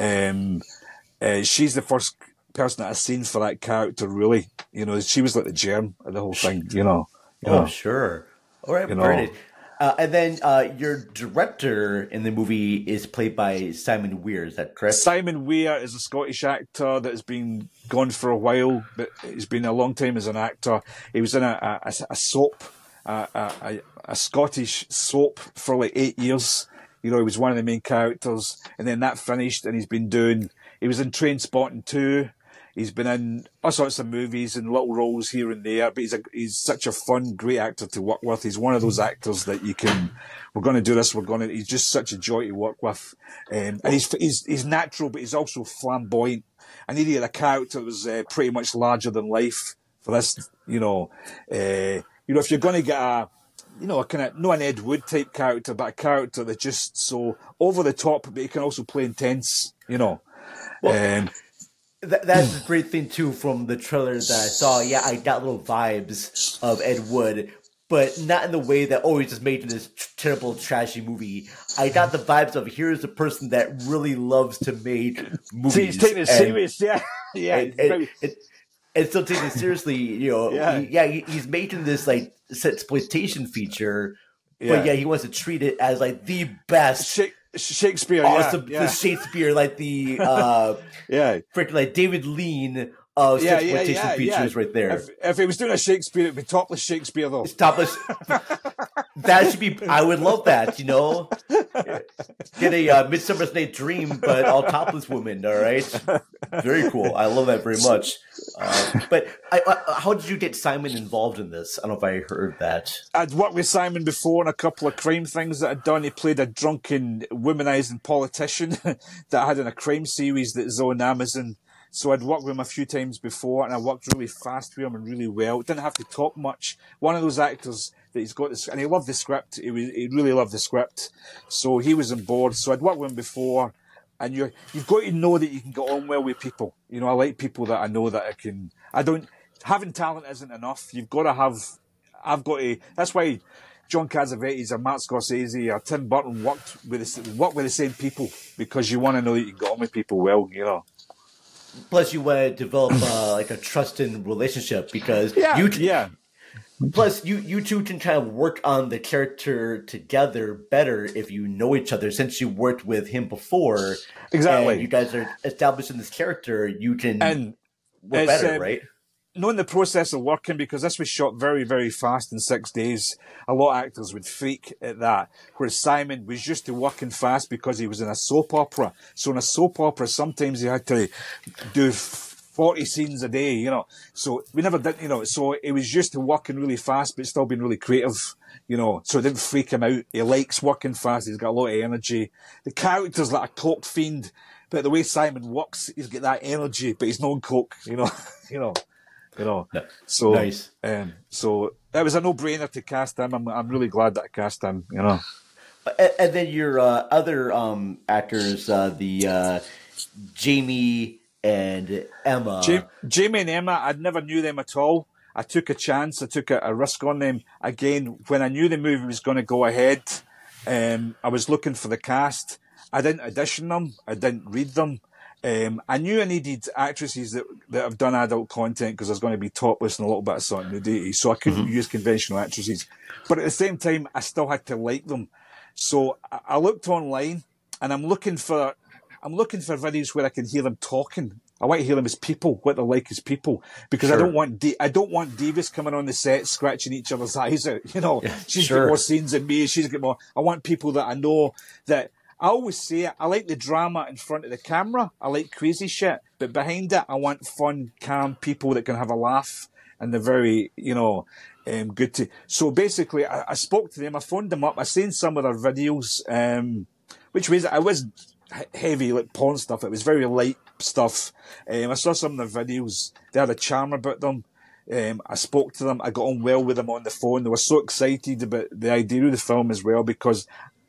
Um, uh, she's the first person that I've seen for that character. Really, you know, she was like the germ of the whole thing. You know. You Oh, know. sure. All right, You very know. good. Uh, and then uh, your director in the movie is played by Simon Weir. Is that correct? Simon Weir is a Scottish actor that has been gone for a while, but he's been a long time as an actor. He was in a, a, a soap, a, a, a Scottish soap for like eight years. You know, he was one of the main characters, and then that finished, and he's been doing. He was in Trainspotting two. He's been in all sorts of movies and little roles here and there, but he's a, he's such a fun, great actor to work with. He's one of those actors that you can, we're going to do this, we're going to, he's just such a joy to work with. Um, and he's, he's, he's natural, but he's also flamboyant. I needed a character that was uh, pretty much larger than life for this, you know. Uh, you know, if you're going to get a, you know, a kind of, not an Ed Wood type character, but a character that's just so over the top, but he can also play intense, you know. Well, um, Th- that's the great thing too from the trailer that I saw. Yeah, I got little vibes of Ed Wood, but not in the way that oh, he's just making this tr- terrible, trashy movie. I got the vibes of here's a person that really loves to make movies. So he's taking it and- serious, yeah, yeah. and, and, and, and still taking it seriously. You know, Yeah. he- yeah, he, he's making this like exploitation feature, Yeah. but yeah, he wants to treat it as like the best. Sha- Shakespeare, awesome, yeah, yeah. the Shakespeare, like the uh, yeah, freaking like David Lean of yeah, exploitation yeah, yeah, features yeah. right there. If, if he was doing a Shakespeare, it'd be topless Shakespeare, though. Topless. That should be. I would love that. You know, get a uh, Midsummer's Night Dream, but all topless women. All right, very cool. I love that very much. Uh, but I, uh, how did you get Simon involved in this? I don't know if I heard that. I'd worked with Simon before on a couple of crime things that I'd done. He played a drunken, womanizing politician that I had in a crime series that's on Amazon. So I'd worked with him a few times before, and I worked really fast with him and really well. Didn't have to talk much. One of those actors that he's got this, and he loved the script. He, was, he really loved the script. So he was on board. So I'd worked with him before, and you're, you've got to know that you can get on well with people. You know, I like people that I know that I can. I don't. having talent isn't enough. You've got to have. I've got to. That's why John Cassavetes or Martin Scorsese or Tim Burton worked with the, worked with the same people, because you want to know that you can get on with people well, you know. Plus, you want to develop uh, like a trusting relationship, because yeah, you yeah. Plus, you you two can kind of work on the character together better if you know each other, since you worked with him before. Exactly. And you guys are established in this character. You can and work better, um, right? Knowing the process of working, because this was shot very, very fast in six days. A lot of actors would freak at that. Whereas Simon was used to working fast because he was in a soap opera. So in a soap opera, sometimes he had to do forty scenes a day, you know. So we never did, you know. So he was used to working really fast, but still being really creative, you know. So it didn't freak him out. He likes working fast. He's got a lot of energy. The character's like a coke fiend, but the way Simon works, he's got that energy, but he's no coke, you know. you know. You know, so nice. Um, so that was a no-brainer to cast him. I'm, I'm really glad that I cast him. You know, and, and then your uh, other um, actors, uh, the uh, Jamie and Emma. Jamie, Jamie and Emma, I never knew them at all. I took a chance. I took a, a risk on them. Again, when I knew the movie was going to go ahead, um, I was looking for the cast. I didn't audition them. I didn't read them. Um, I knew I needed actresses that, that have done adult content, because there's going to be topless and a little bit of sort of nudity, so I couldn't mm-hmm. use conventional actresses. But at the same time, I still had to like them. So I, I looked online, and I'm looking for I'm looking for videos where I can hear them talking. I want to hear them as people, what they're like as people, because sure. I don't want di- I don't want divas coming on the set scratching each other's eyes out. You know, yeah, she's sure. got more scenes than me. She's got more. I want people that I know that. I always say it, I like the drama in front of the camera. I like crazy shit. But behind it, I want fun, calm people that can have a laugh. And they're very, you know, um, good to... So basically, I, I spoke to them. I phoned them up. I seen some of their videos, um, which was... I was heavy, like porn stuff. It was very light stuff. Um, I saw some of their videos. They had a charm about them. Um, I spoke to them. I got on well with them on the phone. They were so excited about the idea of the film as well, because...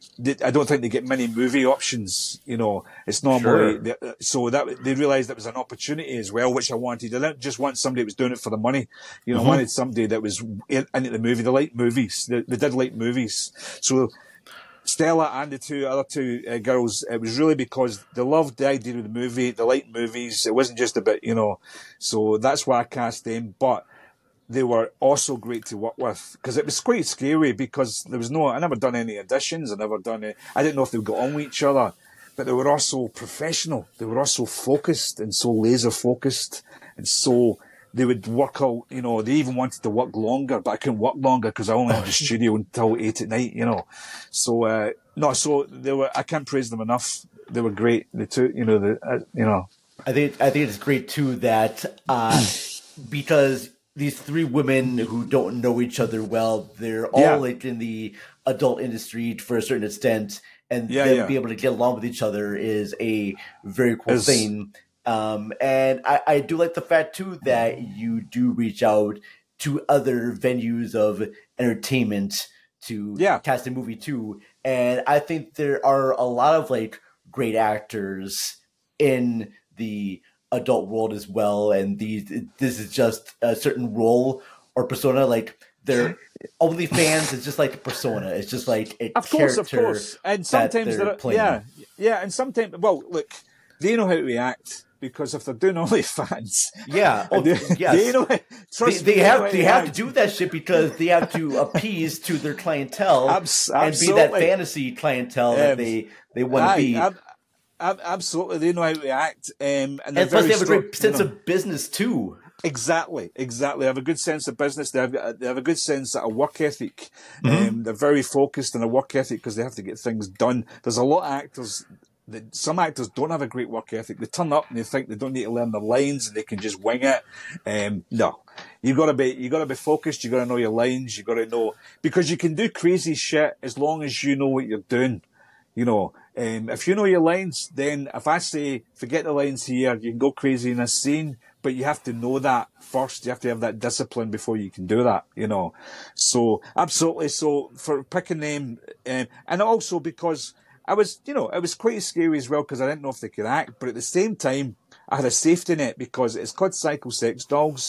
I don't think they get many movie options, you know. It's normally sure. so that they realised that was an opportunity as well, which I wanted. I didn't just want somebody that was doing it for the money, you know. Mm-hmm. I wanted somebody that was in, into the movie. They like movies. They, they did like movies. So Stella and the two other two uh, girls, it was really because they loved the idea of the movie. They liked movies. It wasn't just about, you know. So that's why I cast them, but. They were also great to work with, because it was quite scary, because there was no, I never done any auditions, I never done it, I didn't know if they got on with each other, but they were also professional, they were also focused and so laser focused, and so they would work out, you know, they even wanted to work longer, but I couldn't work longer because I only had the studio until eight at night, you know. So, uh, no, so they were, I can't praise them enough. They were great. The two, you know, the, uh, you know. I think, I think it's great too that, uh, because these three women who don't know each other well, they're all yeah. like in the adult industry for a certain extent, and yeah, them yeah. be able to get along with each other is a very cool it's, thing. Um, and I, I do like the fact too that you do reach out to other venues of entertainment to yeah. cast a movie too. And I think there are a lot of like great actors in the adult world as well, and these this is just a certain role or persona. Like their OnlyFans is just like a persona. It's just like a of course, character. Of course, and sometimes they're, they're playing. yeah, yeah, and sometimes well, look, they know how to react. Because if they're doing OnlyFans, yeah, oh, they, yes. they, know, trust they, they me, have they, they have to do that shit because they have to appease to their clientele Abs- and be that fantasy clientele um, that they they want to be. Ab- ab- absolutely, they know how to react, um, and, and plus they have strong, a great sense you know. of business too. Exactly, exactly. They have a good sense of business. They have, they have a good sense of a work ethic. Mm-hmm. Um, they're very focused on a work ethic because they have to get things done. There's a lot of actors. Some actors don't have a great work ethic. They turn up and they think they don't need to learn their lines and they can just wing it. Um, no, you gotta be, you gotta be focused. You gotta know your lines. You gotta know, because you can do crazy shit as long as you know what you're doing. You know, um, if you know your lines, then if I say, forget the lines here, you can go crazy in a scene, but you have to know that first. You have to have that discipline before you can do that, you know. So, absolutely. So, for picking them, um, and also because, I was, you know, it was quite scary as well because I didn't know if they could act, but at the same time, I had a safety net because it's called Psycho Sex Dolls.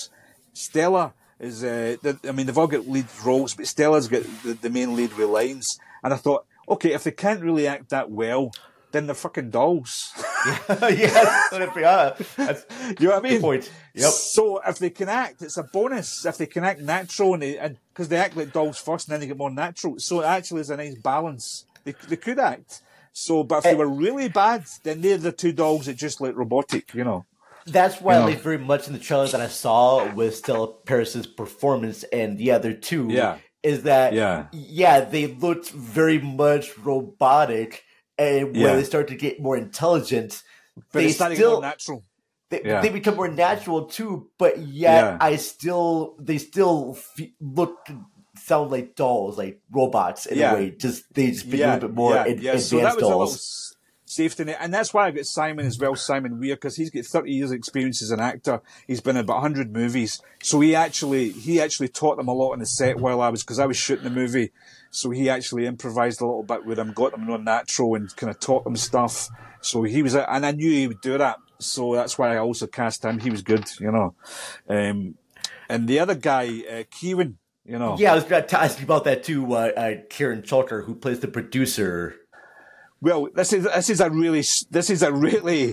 Stella is, uh, the, I mean, they've all got lead roles, but Stella's got the, the main lead with lines. And I thought, okay, if they can't really act that well, then they're fucking dolls. yeah, that's, that's, you know what I mean? Good point. Yep. So if they can act, it's a bonus. If they can act natural, and because they, they act like dolls first, and then they get more natural. So it actually is a nice balance. They, they could act. So, but if they were really bad, then they're the two dogs that just look robotic, you know. That's why you I know? like very much in the trailer that I saw with Stella Paris's performance and the other two. Yeah. Is that, yeah. yeah, they looked very much robotic. And when Yeah. they start to get more intelligent, But they it's starting still more natural. They, Yeah. they become more natural too. But yet, Yeah. I still they still fe- look sound like dolls, like robots in Yeah. a way. Just they just become Yeah, a little bit more yeah, ad- yeah. advanced So that was a little dolls. s- safety net, and that's why I got Simon as well, Simon Weir, because he's got thirty years' experience as an actor. He's been in about one hundred movies, so he actually he actually taught them a lot on the set while I was because I was shooting the movie. So he actually improvised a little bit with them, got them non natural, and kind of taught them stuff. So he was, and I knew he would do that. So that's why I also cast him. He was good, you know. Um, and the other guy, uh, Kieran, you know. Yeah, I was going to ask you about that too. Uh, uh, Kieran Chalker, who plays the producer. Well, this is this is a really this is a really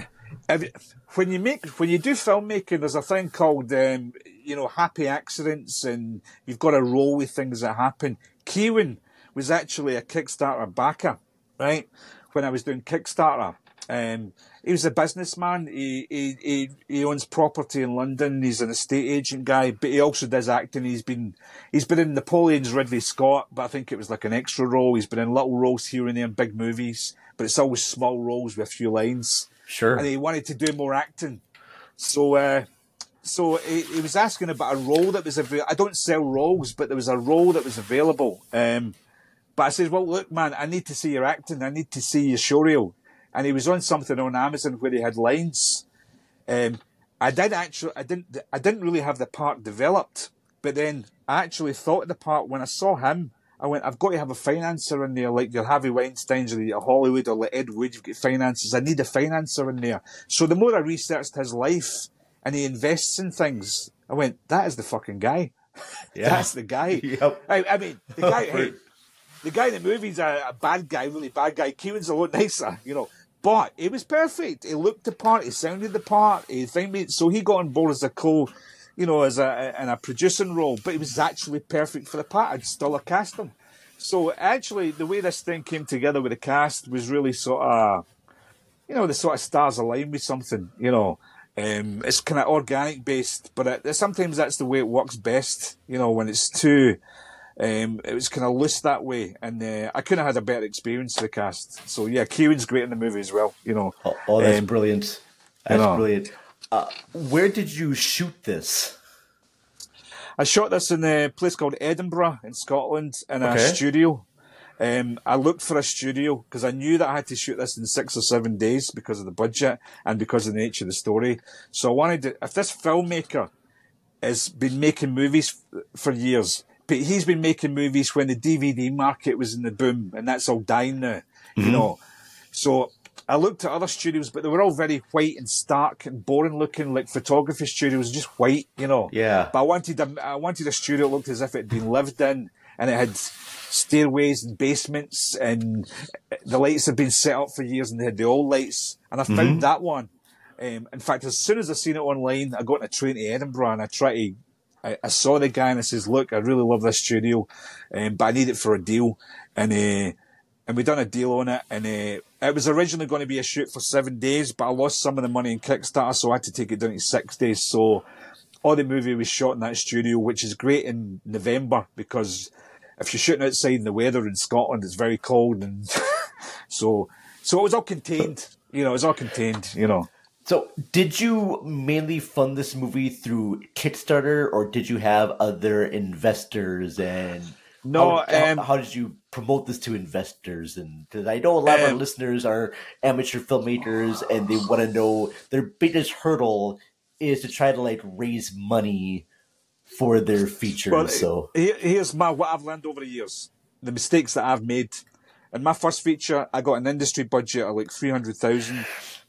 when you make when you do filmmaking, there's a thing called um, you know happy accidents, and you've got to roll with things that happen. Kieran was actually a Kickstarter backer, right? When I was doing Kickstarter, um, he was a businessman. He, he he he owns property in London. He's an estate agent guy, but he also does acting. He's been he's been in Napoleon's Ridley Scott, but I think it was like an extra role. He's been in little roles here and there in big movies, but it's always small roles with a few lines. Sure. And he wanted to do more acting, so. Uh, So he, he was asking about a role that was available. I don't sell roles, but there was a role that was available. Um, but I said, well, look, man, I need to see your acting. I need to see your showreel. And he was on something on Amazon where he had lines. Um, I did actually, I didn't, I didn't really have the part developed, but then I actually thought of the part when I saw him. I went, I've got to have a financer in there, like your Harvey Weinsteins or your Hollywood or like Ed Wood. You've got financiers. I need a financer in there. So the more I researched his life, and he invests in things, I went, that is the fucking guy. Yeah. That's the guy. Yep. I, I mean, the guy, hey, the guy in the movie's a, a bad guy, really bad guy. Kieran's a lot nicer, you know. But it was perfect. He looked the part. He sounded the part. He found me, so he got on board as a co, you know, as a in a producing role. But he was actually perfect for the part. I'd still have cast him. So actually, the way this thing came together with the cast was really sort of, you know, the sort of stars aligned with something, you know. Um, it's kind of organic based, but it, sometimes that's the way it works best. You know, when it's too, um, it was kind of loose that way, and uh, I couldn't have had a better experience with the cast. So yeah, Kieran's great in the movie as well. You know, Oh, oh that's Um, brilliant. you That's know. brilliant. Uh, where did you shoot this? I shot this in a place called Edinburgh in Scotland in a Okay. studio. Um, I looked for a studio because I knew that I had to shoot this in six or seven days because of the budget and because of the nature of the story. So I wanted to, if this filmmaker has been making movies f- for years, but he's been making movies when the D V D market was in the boom, and that's all dying now, you know. So I looked at other studios, but they were all very white and stark and boring looking, like photography studios, just white, you know. Yeah. But I wanted a, I wanted a studio that looked as if it had been lived in, and it had stairways and basements, and the lights had been set up for years, and they had the old lights. And I found that one. Um, in fact, as soon as I seen it online, I got on a train to Edinburgh, and I tried to. I, I saw the guy, and I says, "Look, I really love this studio, um, but I need it for a deal." And uh, and we done a deal on it, and uh, it was originally going to be a shoot for seven days, but I lost some of the money in Kickstarter, so I had to take it down to six days. So all the movie was shot in that studio, which is great in November because if you're shooting outside in the weather in Scotland, it's very cold, and so so it was all contained. You know, it was all contained. You know. So, did you mainly fund this movie through Kickstarter, or did you have other investors? And No, how, how- um, how did you promote this to investors? And because I know a lot of our Um, listeners are amateur filmmakers, and they want to know their biggest hurdle is to try to like raise money for their features. Well, so, here- here's my what I've learned over the years, the mistakes that I've made. In my first feature, I got an industry budget of like three hundred thousand.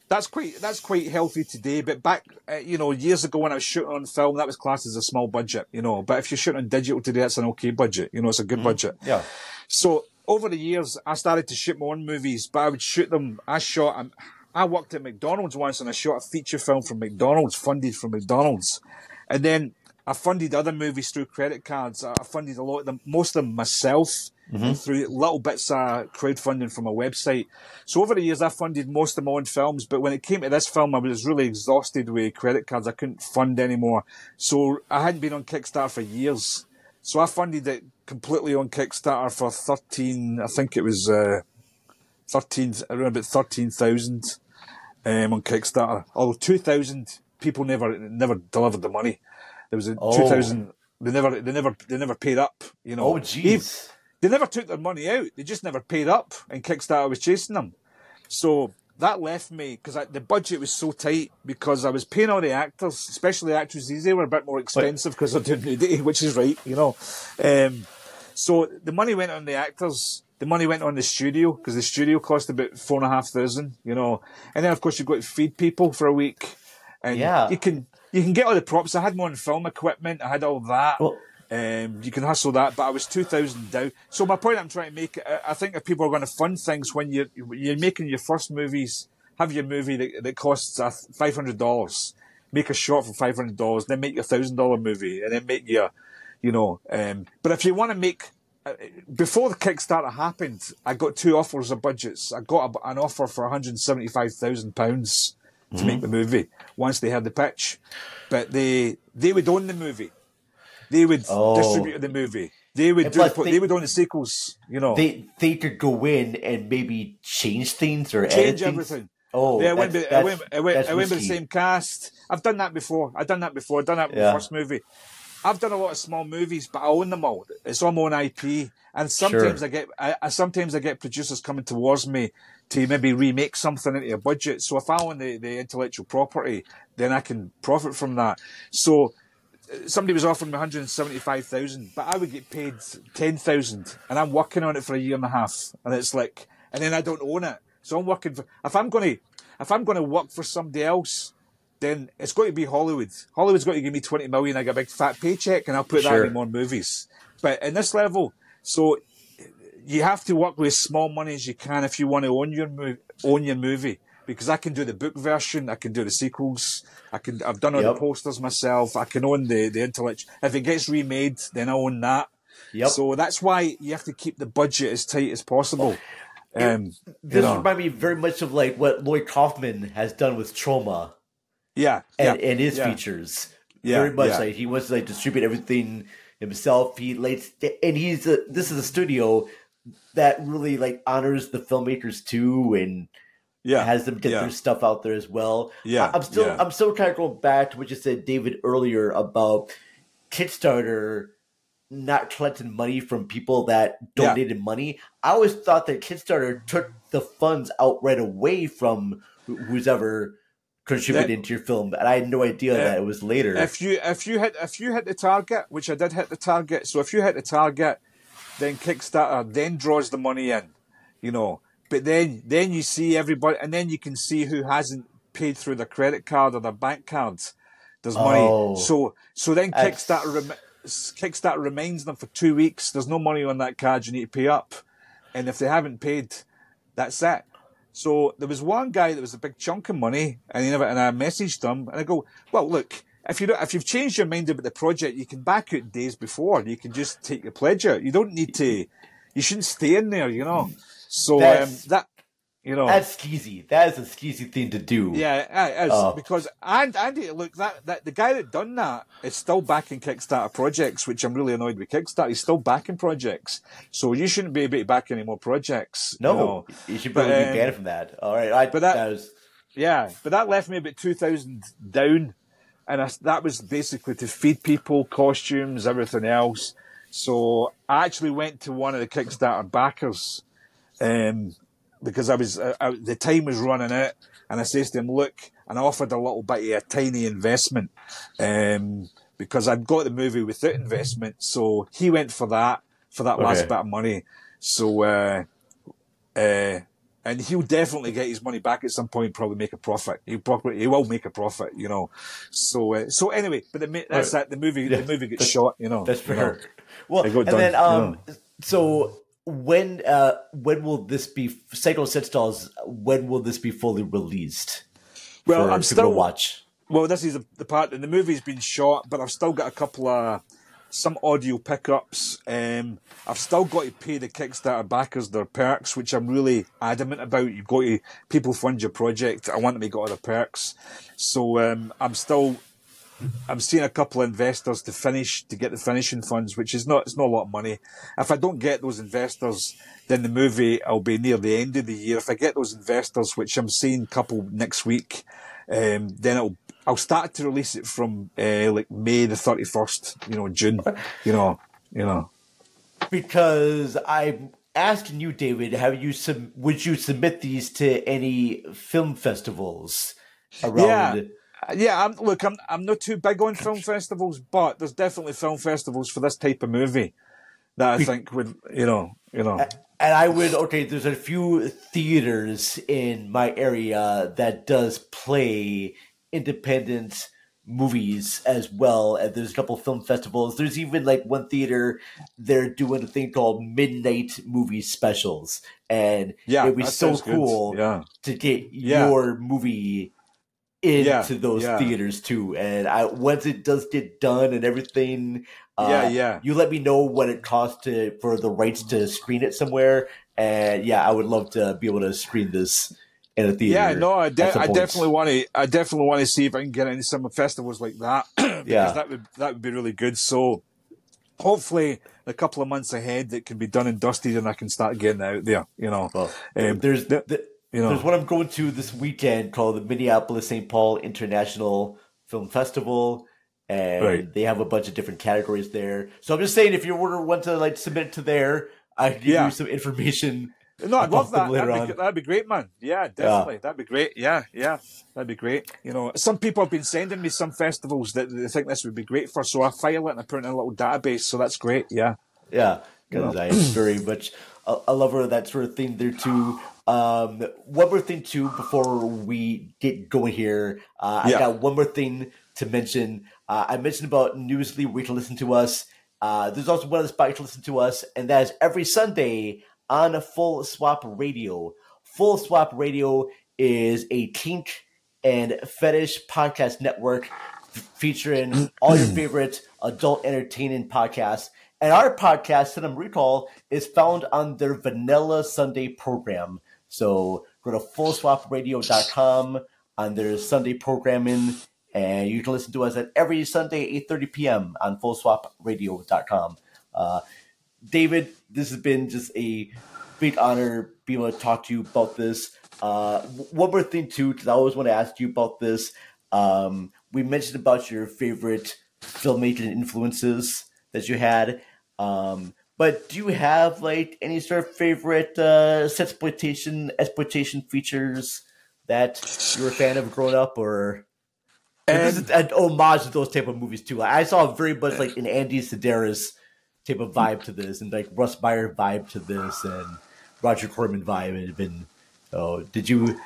That's quite that's quite healthy today, but back uh, you know years ago when I was shooting on film, that was classed as a small budget, you know. But if you're shooting on digital today, that's an okay budget, you know. It's a good mm-hmm. budget. Yeah. So over the years, I started to shoot my own movies, but I would shoot them. I shot. Um, I worked at McDonald's once, and I shot a feature film from McDonald's, funded from McDonald's, and then I funded other movies through credit cards. I funded a lot of them, most of them myself. Mm-hmm. Through little bits of crowdfunding from a website. So over the years, I funded most of my own films, but when it came to this film, I was really exhausted with credit cards. I couldn't fund anymore. So I hadn't been on Kickstarter for years. So I funded it completely on Kickstarter for thirteen, I think it was uh, thirteen, around about thirteen thousand um, on Kickstarter. Although two thousand people never never delivered the money. There was a oh. two thousand, they never, they never, they never paid up, you know. Oh, jeez. They never took their money out. They just never paid up, and Kickstarter was chasing them. So that left me, because the budget was so tight, because I was paying all the actors, especially the actresses. They were a bit more expensive because they're doing nudity, which is right, you know. Um, so the money went on the actors. The money went on the studio, because the studio cost about four and a half thousand, you know. And then, of course, you've got to feed people for a week. And yeah. you can you can get all the props. I had my own film equipment. I had all that. Well, Um, you can hustle that, but I was two thousand down. So my point I'm trying to make, I think if people are going to fund things when you're, you're making your first movies, have your movie that, that costs five hundred dollars, make a short for five hundred dollars, then make your one thousand dollars movie, and then make your, you know, um, but if you want to make, uh, before the Kickstarter happened, I got two offers of budgets. I got a, an offer for one hundred seventy-five thousand pounds to mm-hmm. make the movie once they had the pitch, but they, they would own the movie. They would oh. distribute the movie. They would do. They, they would own the sequels. You know, they they could go in and maybe change things or change edit everything. Things. Oh, yeah, I went. By, I went. I went, I went with the same cast. I've done that before. I've done that before. I've done that with yeah. the first movie. I've done a lot of small movies, but I own them all. It's all my own I P. And sometimes sure. I get. I, I sometimes I get producers coming towards me to maybe remake something into a budget. So if I own the, the intellectual property, then I can profit from that. So. Somebody was offering me one hundred seventy-five thousand, but I would get paid ten thousand, and I'm working on it for a year and a half, and it's like, and then I don't own it, so I'm working for. If I'm going to, if I'm going to work for somebody else, then it's got to be Hollywood. Hollywood's got to give me twenty million. I get a big fat paycheck, and I'll put sure. that in more movies. But in this level, so you have to work with as small money as you can if you want to own your mo- own your movie. Because I can do the book version, I can do the sequels, I can. I've done all yep. the posters myself. I can own the the intellect. If it gets remade, then I own that. Yep. So that's why you have to keep the budget as tight as possible. Um, this you know. reminds me very much of like what Lloyd Kaufman has done with Troma. Yeah, and, yeah. and his yeah. features. Yeah, very much yeah. like he wants to like distribute everything himself. He like, and he's a, this is a studio that really like honors the filmmakers too, and. Yeah, has them get yeah. their stuff out there as well. Yeah, I'm still yeah. I'm still kind of going back to what you said, David, earlier about Kickstarter not collecting money from people that donated yeah. money. I always thought that Kickstarter took the funds out right away from who's ever contributed that, into your film, and I had no idea uh, that it was later. If you if you hit if you hit the target, which I did hit the target, so if you hit the target, then Kickstarter then draws the money in, you know. But then, then you see everybody, and then you can see who hasn't paid through their credit card or their bank cards. There's money. Oh, so, so then Kickstarter, rem- Kickstarter reminds them for two weeks, there's no money on that card, you need to pay up. And if they haven't paid, that's it. So there was one guy that was a big chunk of money, and he never, and I messaged him, and I go, well, look, if you don't, if you've changed your mind about the project, you can back out days before. You can just take your pledge out. You don't need to. You shouldn't stay in there, you know. So um, that, you know, that's skeezy. That is a skeezy thing to do. Yeah, it is uh, because and Andy, look, that, that the guy that done that is still backing Kickstarter projects, which I'm really annoyed with Kickstarter. He's still backing projects, so you shouldn't be able to back any more projects. No, you know. you should probably but, um, be banned from that. All right, I, but that, that was... yeah, but that left me about two thousand down, and I, that was basically to feed people, costumes, everything else. So I actually went to one of the Kickstarter backers. Um, because I was, uh, I, the time was running out, and I says to him, look, and I offered a little bit of a tiny investment, um, because I'd got the movie without investment. So he went for that, for that okay. last bit of money. So, uh, uh, and he'll definitely get his money back at some point. Probably make a profit. He'll probably he will make a profit. You know. So uh, so anyway, but the, that's that. The movie Yeah, the movie gets that's- shot. You know. That's you fair. know. Well, They got and done, then you um, know. so when uh when will this be? Psycho Set Dolls. When will this be fully released? Well, for I'm people still to watch. Well, this is the, the part, and the movie's been shot, but I've still got a couple of some audio pickups. Um, I've still got to pay the Kickstarter backers their perks, which I'm really adamant about. You've got to people fund your project. I want them to get all the perks, so um, I'm still. I'm seeing a couple of investors to finish to get the finishing funds, which is not it's not a lot of money. If I don't get those investors, then the movie will be near the end of the year. If I get those investors, which I'm seeing a couple next week, um, then it'll I'll start to release it from uh, like May the thirty-first, you know, June, you know, you know. Because I'm asking you, David, have you sub- would you submit these to any film festivals around? Yeah. Yeah, I'm, look, I'm I'm not too big on film festivals, but there's definitely film festivals for this type of movie that I think would, you know, you know. And I would, okay, there's a few theaters in my area that does play independent movies as well. And there's a couple film festivals. There's even like one theater, they're doing a thing called Midnight Movie Specials. And Yeah, it'd be that so sounds good. cool Yeah. to get Yeah. your movie into Yeah, those yeah. theaters too. And I once it does get done and everything, uh, Yeah, yeah. you let me know what it costs to for the rights to screen it somewhere. And yeah, I would love to be able to screen this in a theater. Yeah, no, I, at de- some I point. definitely want to. I definitely want to see if I can get into some festivals like that. because Yeah. that would that would be really good. So hopefully, a couple of months ahead, it can be done and dusted, and I can start getting it out there. You know, Well, Um, there's the- the, you know. there's one I'm going to this weekend called the Minneapolis Saint Paul International Film Festival, and Right. they have a bunch of different categories there. So I'm just saying, if you were to want to like submit it to there, I can give Yeah. you some information. No, I'd love about them that. later That'd on. be, that'd be great, man. Yeah, definitely. That'd be great. Yeah, yeah. That'd be great. You know, some people have been sending me some festivals that they think this would be great for, so I file it and I put it in a little database, so that's great. Yeah. Yeah, because I very much a, a lover of that sort of thing there too. Um, one more thing too before we get going here. Uh, I Yeah. got one more thing to mention. Uh, I mentioned about Newsly where you can listen to us. Uh, there's also one other spot you can listen to us, and that is every Sunday on Full Swap Radio. Full Swap Radio is a kink and fetish podcast network f- featuring all your favorite adult entertainment podcasts. And our podcast, Cinema Recall, is found on their Vanilla Sunday program. So go to full swap radio dot com on their Sunday programming, and you can listen to us at every Sunday, eight thirty p.m. on full swap radio dot com. Uh, David, this has been just a big honor being able to talk to you about this. Uh, w- one more thing, too, because I always want to ask you about this. Um, we mentioned about your favorite filmmaking influences that you had. Um, but do you have like any sort of favorite uh, sexploitation, exploitation features that you were a fan of growing up, or? And this is an homage to those type of movies too. Like, I saw very much like an Andy Sedaris type of vibe to this, and like Russ Meyer vibe to this, and Roger Corman vibe. And been, oh, did you?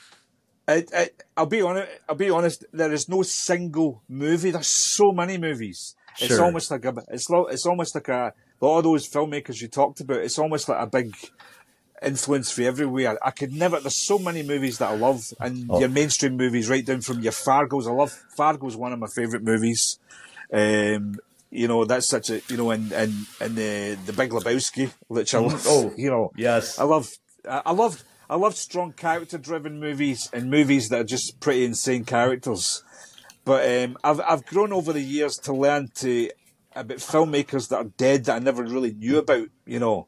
I, I, I'll be honest. I'll be honest. There is no single movie. There's so many movies. It's Sure. almost like a. It's lo- It's almost like a. A lot of those filmmakers you talked about. It's almost like a big influence for everywhere. I could never. There's so many movies that I love, and Oh. your mainstream movies, right down from your Fargo's. I love Fargo's one of my favorite movies. Um, you know, that's such a. You know, and and and the the Big Lebowski, which I love. Oh, you know, yes. I love. I I love. I love strong character-driven movies and movies that are just pretty insane characters. But um, I've I've grown over the years to learn to about filmmakers that are dead that I never really knew about. You know,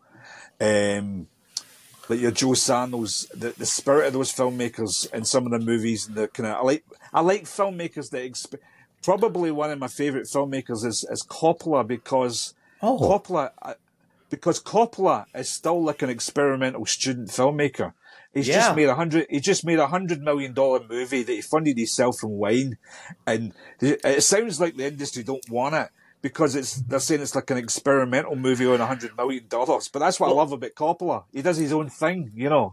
um, like your Joe Sarnos, the the spirit of those filmmakers and some of the movies. And the kind of I like I like filmmakers that exp- probably one of my favorite filmmakers is is Coppola because Oh. Coppola uh, because Coppola is still like an experimental student filmmaker. He's Yeah. just made a hundred. He just made a hundred million dollar movie that he funded himself from wine, and it sounds like the industry don't want it because it's they're saying it's like an experimental movie on a hundred million dollars. But that's what I love about Coppola. He does his own thing, you know.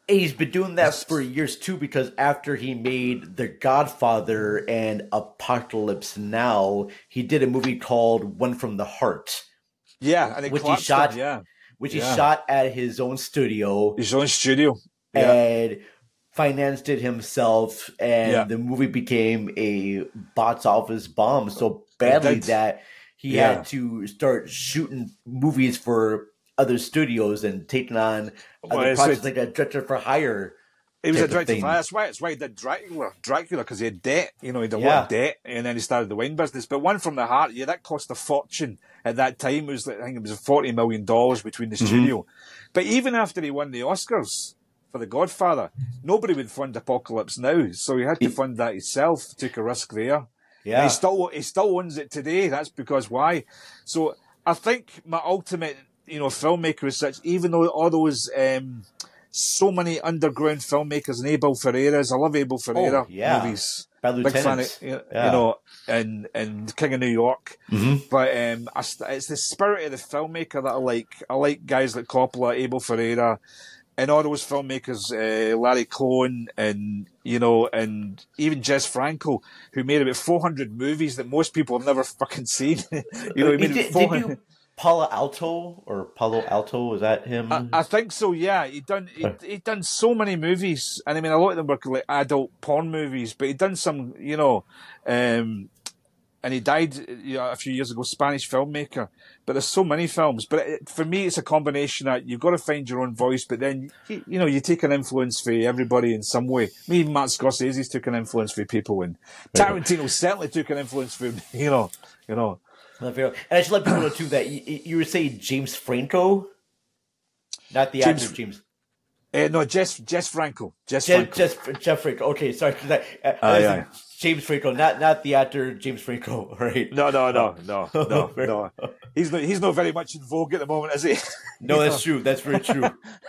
he's been doing that for years too, because after he made The Godfather and Apocalypse Now, he did a movie called One from the Heart. Yeah, and it which he shot. Him, yeah, which yeah. he shot at his own studio. His own studio, yeah. And financed it himself, and yeah. the movie became a box office bomb so badly that he yeah. had to start shooting movies for other studios and taking on well, other projects like a director for hire. He was a director for hire. That's why, that's why he did Dracula, Dracula, because he had debt. You know, he had a yeah. lot of debt, and then he started the wine business. But One from the Heart, yeah, that cost a fortune at that time. It was, I think it was forty million dollars between the mm-hmm. studio. But even after he won the Oscars for The Godfather, nobody would fund Apocalypse Now, so he had to fund that himself. Took a risk there. Yeah, and he still he still owns it today. That's because why? So I think my ultimate, you know, filmmaker is such. Even though all those um, so many underground filmmakers and Abel Ferreira's, I love Abel Ferreira oh, yeah. movies. Big fan of, you yeah. know, and and King of New York. Mm-hmm. But um, I, it's the spirit of the filmmaker that I like. I like guys like Coppola, Abel Ferreira. And all those filmmakers, uh, Larry Cohen, and you know, and even Jess Franco, who made about four hundred movies that most people have never fucking seen. you know, he made did, four did you Palo Alto or Palo Alto? Is that him? I, I think so. Yeah, he done he he done so many movies, and I mean, a lot of them were like adult porn movies, but he done some, you know. Um, And he died you know, a few years ago, Spanish filmmaker. But there's so many films. But it, for me, it's a combination that you've got to find your own voice, but then, you, you know, you take an influence for everybody in some way. Me, even Martin Scorsese's took an influence for people, and Tarantino certainly took an influence for, you know, you know. And I should let people know, too, that you, you were saying James Franco? Not the James, actor, James. Uh, no, Jess, Jess Franco. Jess Je- Franco. Jess, Jeff Franco. Okay, sorry. Uh, uh, yeah. James Franco, not not the actor James Franco, right? No, no, no, no, no, no. He's not, he's not very much in vogue at the moment, is he? No, that's true. That's very true.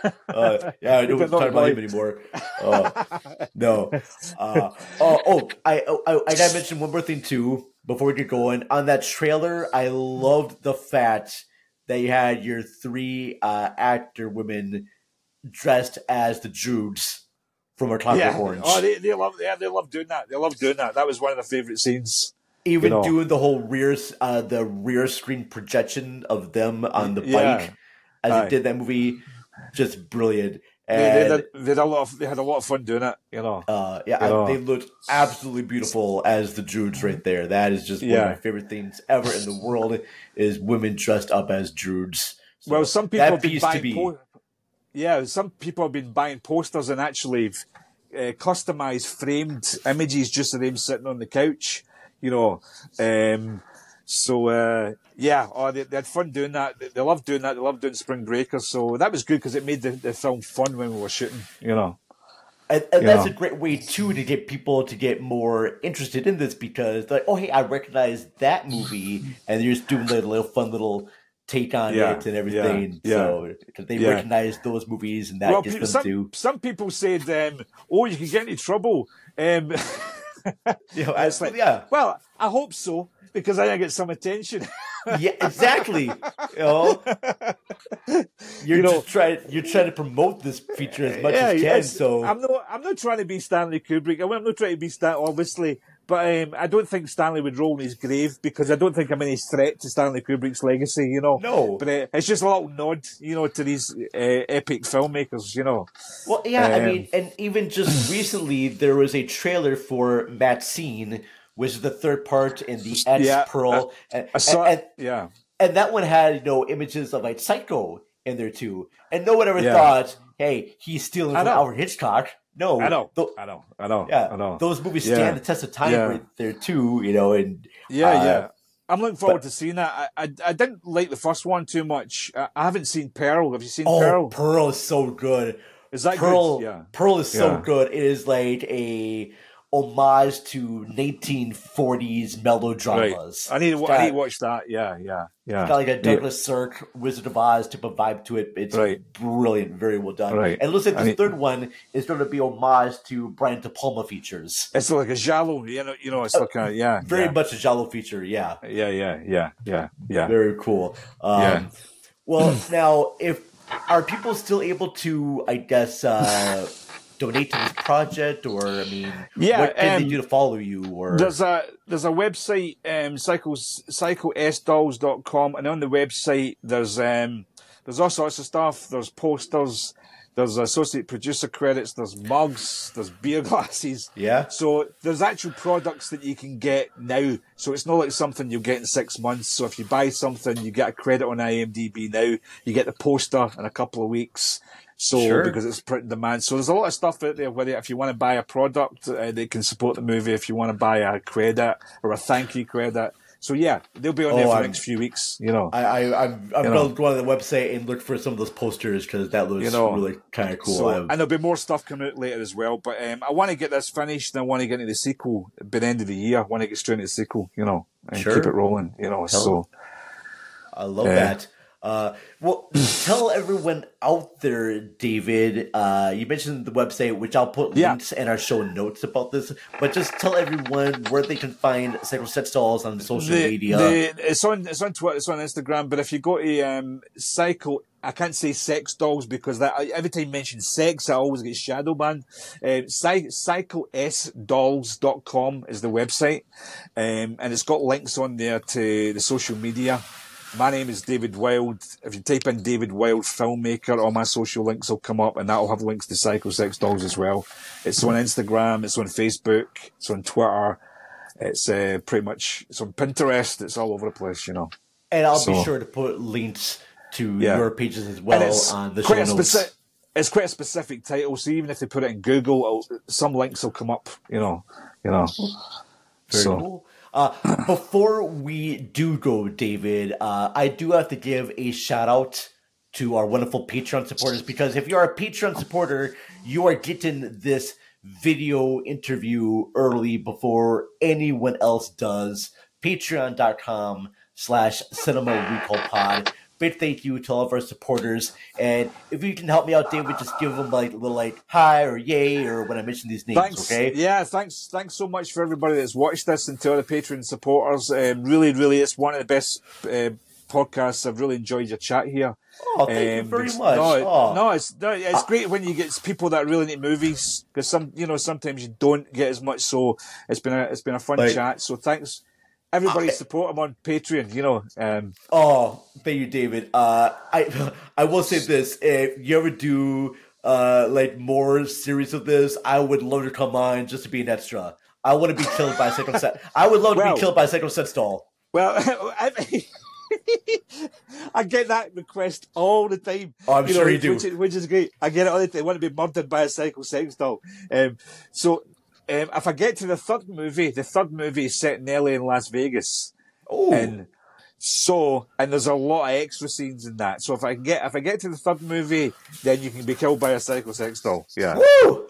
Uh, yeah, I don't want to talk about him anymore. Uh, no. Uh, oh, oh, I, I, I gotta mention one more thing too before we get going. On that trailer, I loved the fact that you had your three uh, actor women dressed as the Judes from A Clockwork yeah. Orange. Oh, they, they love yeah, they love doing that. They love doing that. That was one of the favorite scenes. Even you know. doing the whole rear, uh, the rear screen projection of them on the bike yeah. as Aye. they did that movie, just brilliant. And, they, they, did, they, did a lot of, they had a lot of fun doing it, you know. Uh, yeah, you know. they looked absolutely beautiful as the Druids right there. That is just one yeah. of my favorite things ever in the world is women dressed up as Druids. So well, some people have been buying be... po- yeah, some people have been buying posters and actually uh, customized framed images just of them sitting on the couch, you know. Um, so, uh, yeah, oh, they, they had fun doing that. They, they loved doing that. They loved doing Spring Breakers. So that was good because it made the, the film fun when we were shooting, you know. And, and you that's know. a great way, too, to get people to get more interested in this because they're like, oh, hey, I recognize that movie. And they're just doing a little fun little take on yeah, it and everything. Yeah, so yeah. they yeah. recognize those movies and that well, gets them some, to... Some people said, um, oh, you can get into trouble. Um, you know, it's like, yeah. Well, I hope so because I get some attention. Yeah, exactly. You know, you're you know, just trying. You're trying to promote this feature as much yeah, as you can. So I'm not. I'm not trying to be Stanley Kubrick. I'm not trying to be Stan, obviously, but um, I don't think Stanley would roll in his grave because I don't think I'm any threat to Stanley Kubrick's legacy. You know. No. But uh, it's just a little nod, you know, to these uh, epic filmmakers. You know. Well, yeah. Um, I mean, and even just recently, there was a trailer for Maxine, which is the third part in the X yeah, Pearl, I, and, I saw, and, yeah, and that one had you know images of like Psycho in there too, and no one ever yeah. thought, hey, he's stealing from know. Alfred Hitchcock. No, I know, th- I know, I know, yeah, I know. Those movies yeah. stand the test of time yeah. right there too, you know, and yeah, uh, yeah. I'm looking forward but, to seeing that. I, I I didn't like the first one too much. I, I haven't seen Pearl. Have you seen oh, Pearl? Pearl is so good. Is that Pearl? good? Yeah. Pearl is so yeah. good. It is like a homage to nineteen forties melodramas. Right. I need to. It's I got, need to watch that. Yeah, yeah, yeah. It's got like a Douglas Sirk Wizard of Oz type of vibe to it. It's right. brilliant, very well done. Right. And it looks like this need... third one is going to be homage to Brian De Palma features. It's like a giallo, you know. You know, it's like a yeah, very yeah. much a giallo feature. Yeah, yeah, yeah, yeah, yeah, yeah. Very cool. Um, yeah. Well, now if are people still able to, I guess, uh, donate to this project, or I mean, yeah, what can um, they do to follow you? Or there's a there's a website, um, cycle cycle s dolls dot com, and on the website there's um, there's all sorts of stuff. There's posters. There's associate producer credits, there's mugs, there's beer glasses. Yeah. So there's actual products that you can get now. So it's not like something you'll get in six months. So if you buy something, you get a credit on I M D B now. You get the poster in a couple of weeks. So Sure. because it's print demand. So there's a lot of stuff out there where if you want to buy a product, uh, they can support the movie. If you want to buy a credit or a thank you credit. So yeah, they'll be on Oh, there for the I'm- next few weeks, you know. I, I, I'm, I'm You going know. to go on the website and look for some of those posters because that looks You know. really kind of cool. So, I- and there'll be more stuff coming out later as well. But um, I want to get this finished and I want to get into the sequel by the end of the year. I want to get straight into the sequel, you know, and Sure. keep it rolling, you know. Hell. So I love Yeah. that. Uh, well, tell everyone out there, David. Uh, you mentioned the website, which I'll put Yeah. links in our show notes about this. But just tell everyone where they can find Psycho Sex Dolls on social the, media. the, it's on it's on Twitter, it's on Instagram. But if you go to um, Cycle, I can't say Sex Dolls because that I, every time you mention sex, I always get shadow banned. Um, cy, cycle s dolls dot com is the website, um, and it's got links on there to the social media. My name is David Wild. If you type in David Wild filmmaker, all my social links will come up, and that'll have links to Psycho Sex Dolls as well. It's on Instagram, it's on Facebook, it's on Twitter, it's uh, pretty much it's on Pinterest. It's all over the place, you know. And I'll So- be sure to put links to Yeah. your pages as And well it's on the show quite a notes. speci- It's quite a specific title, so even if they put it in Google, it'll- some links will come up, you know. You know. Very So- cool. Uh, before we do go, David, uh, I do have to give a shout out to our wonderful Patreon supporters, because if you're a Patreon supporter, you are getting this video interview early before anyone else does. Patreon.com slash Cinema Recall Pod. Big thank you to all of our supporters. And if you can help me out, David, just give them like a little like hi or yay or when I mention these names, Thanks. okay? Yeah, thanks. Thanks so much for everybody that's watched this and to all the Patreon supporters. Um, really, really, it's one of the best uh, podcasts. I've really enjoyed your chat here. Oh, thank you Um, very because- much. No, Oh. no, it's no, it's great when you get people that really need movies, because some, you know, sometimes you don't get as much. So it's been a it's been a fun Like- chat. So thanks. Everybody support him on Patreon, you know. Um, Oh, thank you, David. Uh, I I will say this: if you ever do uh like more series of this, I would love to come on just to be an extra. I want to be killed by a Psycho Set. I would love to Well- be killed by a Psycho Set doll. well, I, I get that request all the time. Oh, I'm sure you do. Which is, which is great. I get it all the time. I want to be murdered by a psycho sex doll. Um, so um, if I get to the third movie, the third movie is set in L A and Las Vegas. Oh, And so, and there's a lot of extra scenes in that. So if I get if I get to the third movie, then you can be killed by a psycho sex doll. Yeah. woo!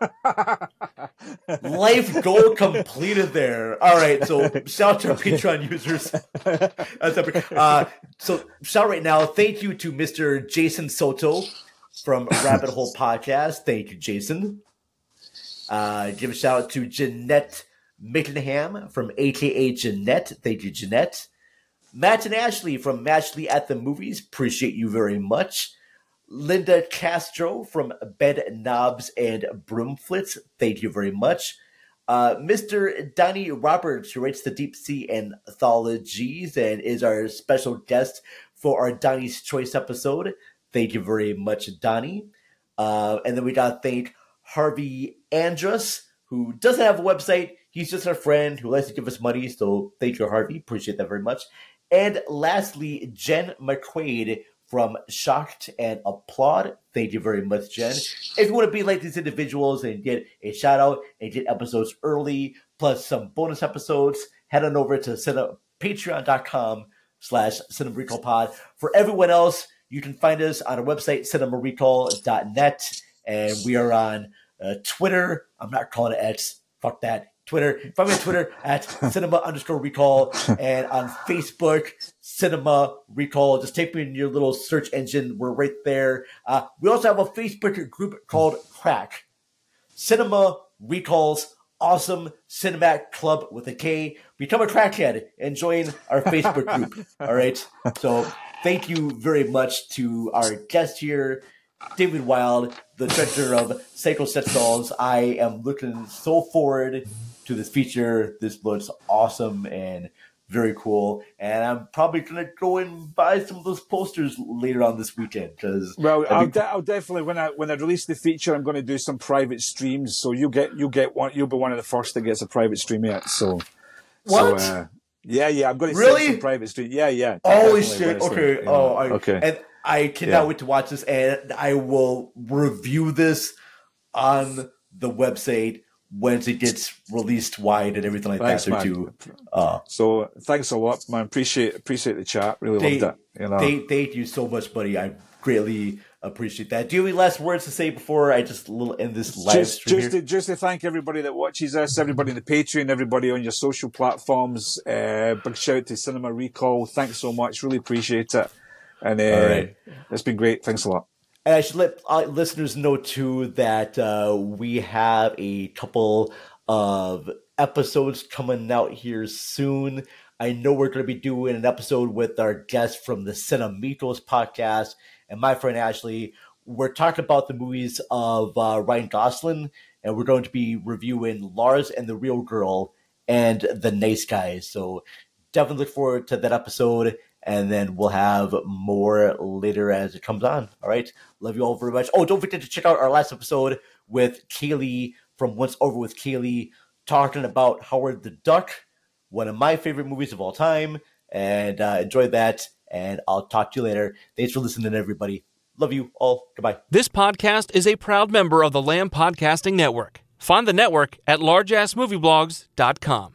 Life goal completed there. All right, so shout out to our Patreon users. That's epic. Uh, so shout right now, thank you to Mister Jason Soto from Rabbit Hole Podcast. Thank you, Jason. Uh, give a shout out to Jeanette Mickenham from A K A Jeanette. Thank you, Jeanette. Matt and Ashley from Matchley at the Movies. Appreciate you very much. Linda Castro from Bed Knobs and Broomflits. Thank you very much. Uh, Mister Donnie Roberts, who writes the Deep Sea Anthologies and is our special guest for our Donnie's Choice episode. Thank you very much, Donnie. Uh, and then we got to thank Harvey Andrus, who doesn't have a website. He's just our friend who likes to give us money. So thank you, Harvey. Appreciate that very much. And lastly, Jen McQuaid from Shocked and Applaud. Thank you very much, Jen. If you want to be like these individuals and get a shout out and get episodes early, plus some bonus episodes, head on over to cine- patreon.com slash Cinema Recall Pod. For everyone else, you can find us on our website, cinema recall dot net. And we are on uh, Twitter. I'm not calling it X. Fuck that. Twitter. Find me on Twitter at cinema underscore recall, and on Facebook, Cinema Recall. Just type in your little search engine. We're right there. Uh, we also have a Facebook group called Crack. Cinema Recall's awesome cinematic club with a K. Become a crackhead and join our Facebook group. All right. So thank you very much to our guest here, David Wild, the director of Psycho Sex Dolls. I am looking so forward to this feature. This looks awesome and very cool. And I'm probably going to go and buy some of those posters later on this weekend. Cause well, I'll, be... de- I'll definitely, when I when I release the feature, I'm going to do some private streams. So you get you get one. You'll be one of the first that gets a private stream yet. So what? So, uh, yeah, yeah. I'm going to really set some private stream. Yeah, yeah. Holy shit! Okay. Yeah. Oh, I, okay. And I cannot Yeah. wait to watch this, and I will review this on the website once it gets released wide and everything like Thanks, that. man. Too. Uh, so thanks a lot, man. Appreciate appreciate the chat. Really they, loved it. You know. they, thank you so much, buddy. I greatly appreciate that. Do you have any last words to say before I just little end this live just, stream just here? to, just to thank everybody that watches us, everybody in the Patreon, everybody on your social platforms. Uh, big shout out to Cinema Recall. Thanks so much. Really appreciate it. And uh, All right. It's been great. Thanks a lot. And I should let uh, listeners know, too, that uh, we have a couple of episodes coming out here soon. I know we're going to be doing an episode with our guest from the Cinemitos podcast and my friend Ashley. We're talking about the movies of uh, Ryan Gosling, and we're going to be reviewing Lars and the Real Girl and The Nice Guys. So definitely look forward to that episode. And then we'll have more later as it comes on. All right. Love you all very much. Oh, don't forget to check out our last episode with Kaylee from Once Over with Kaylee, talking about Howard the Duck, one of my favorite movies of all time. And uh, enjoy that. And I'll talk to you later. Thanks for listening, everybody. Love you all. Goodbye. This podcast is a proud member of the Lamb Podcasting Network. Find the network at large ass movie blogs dot com.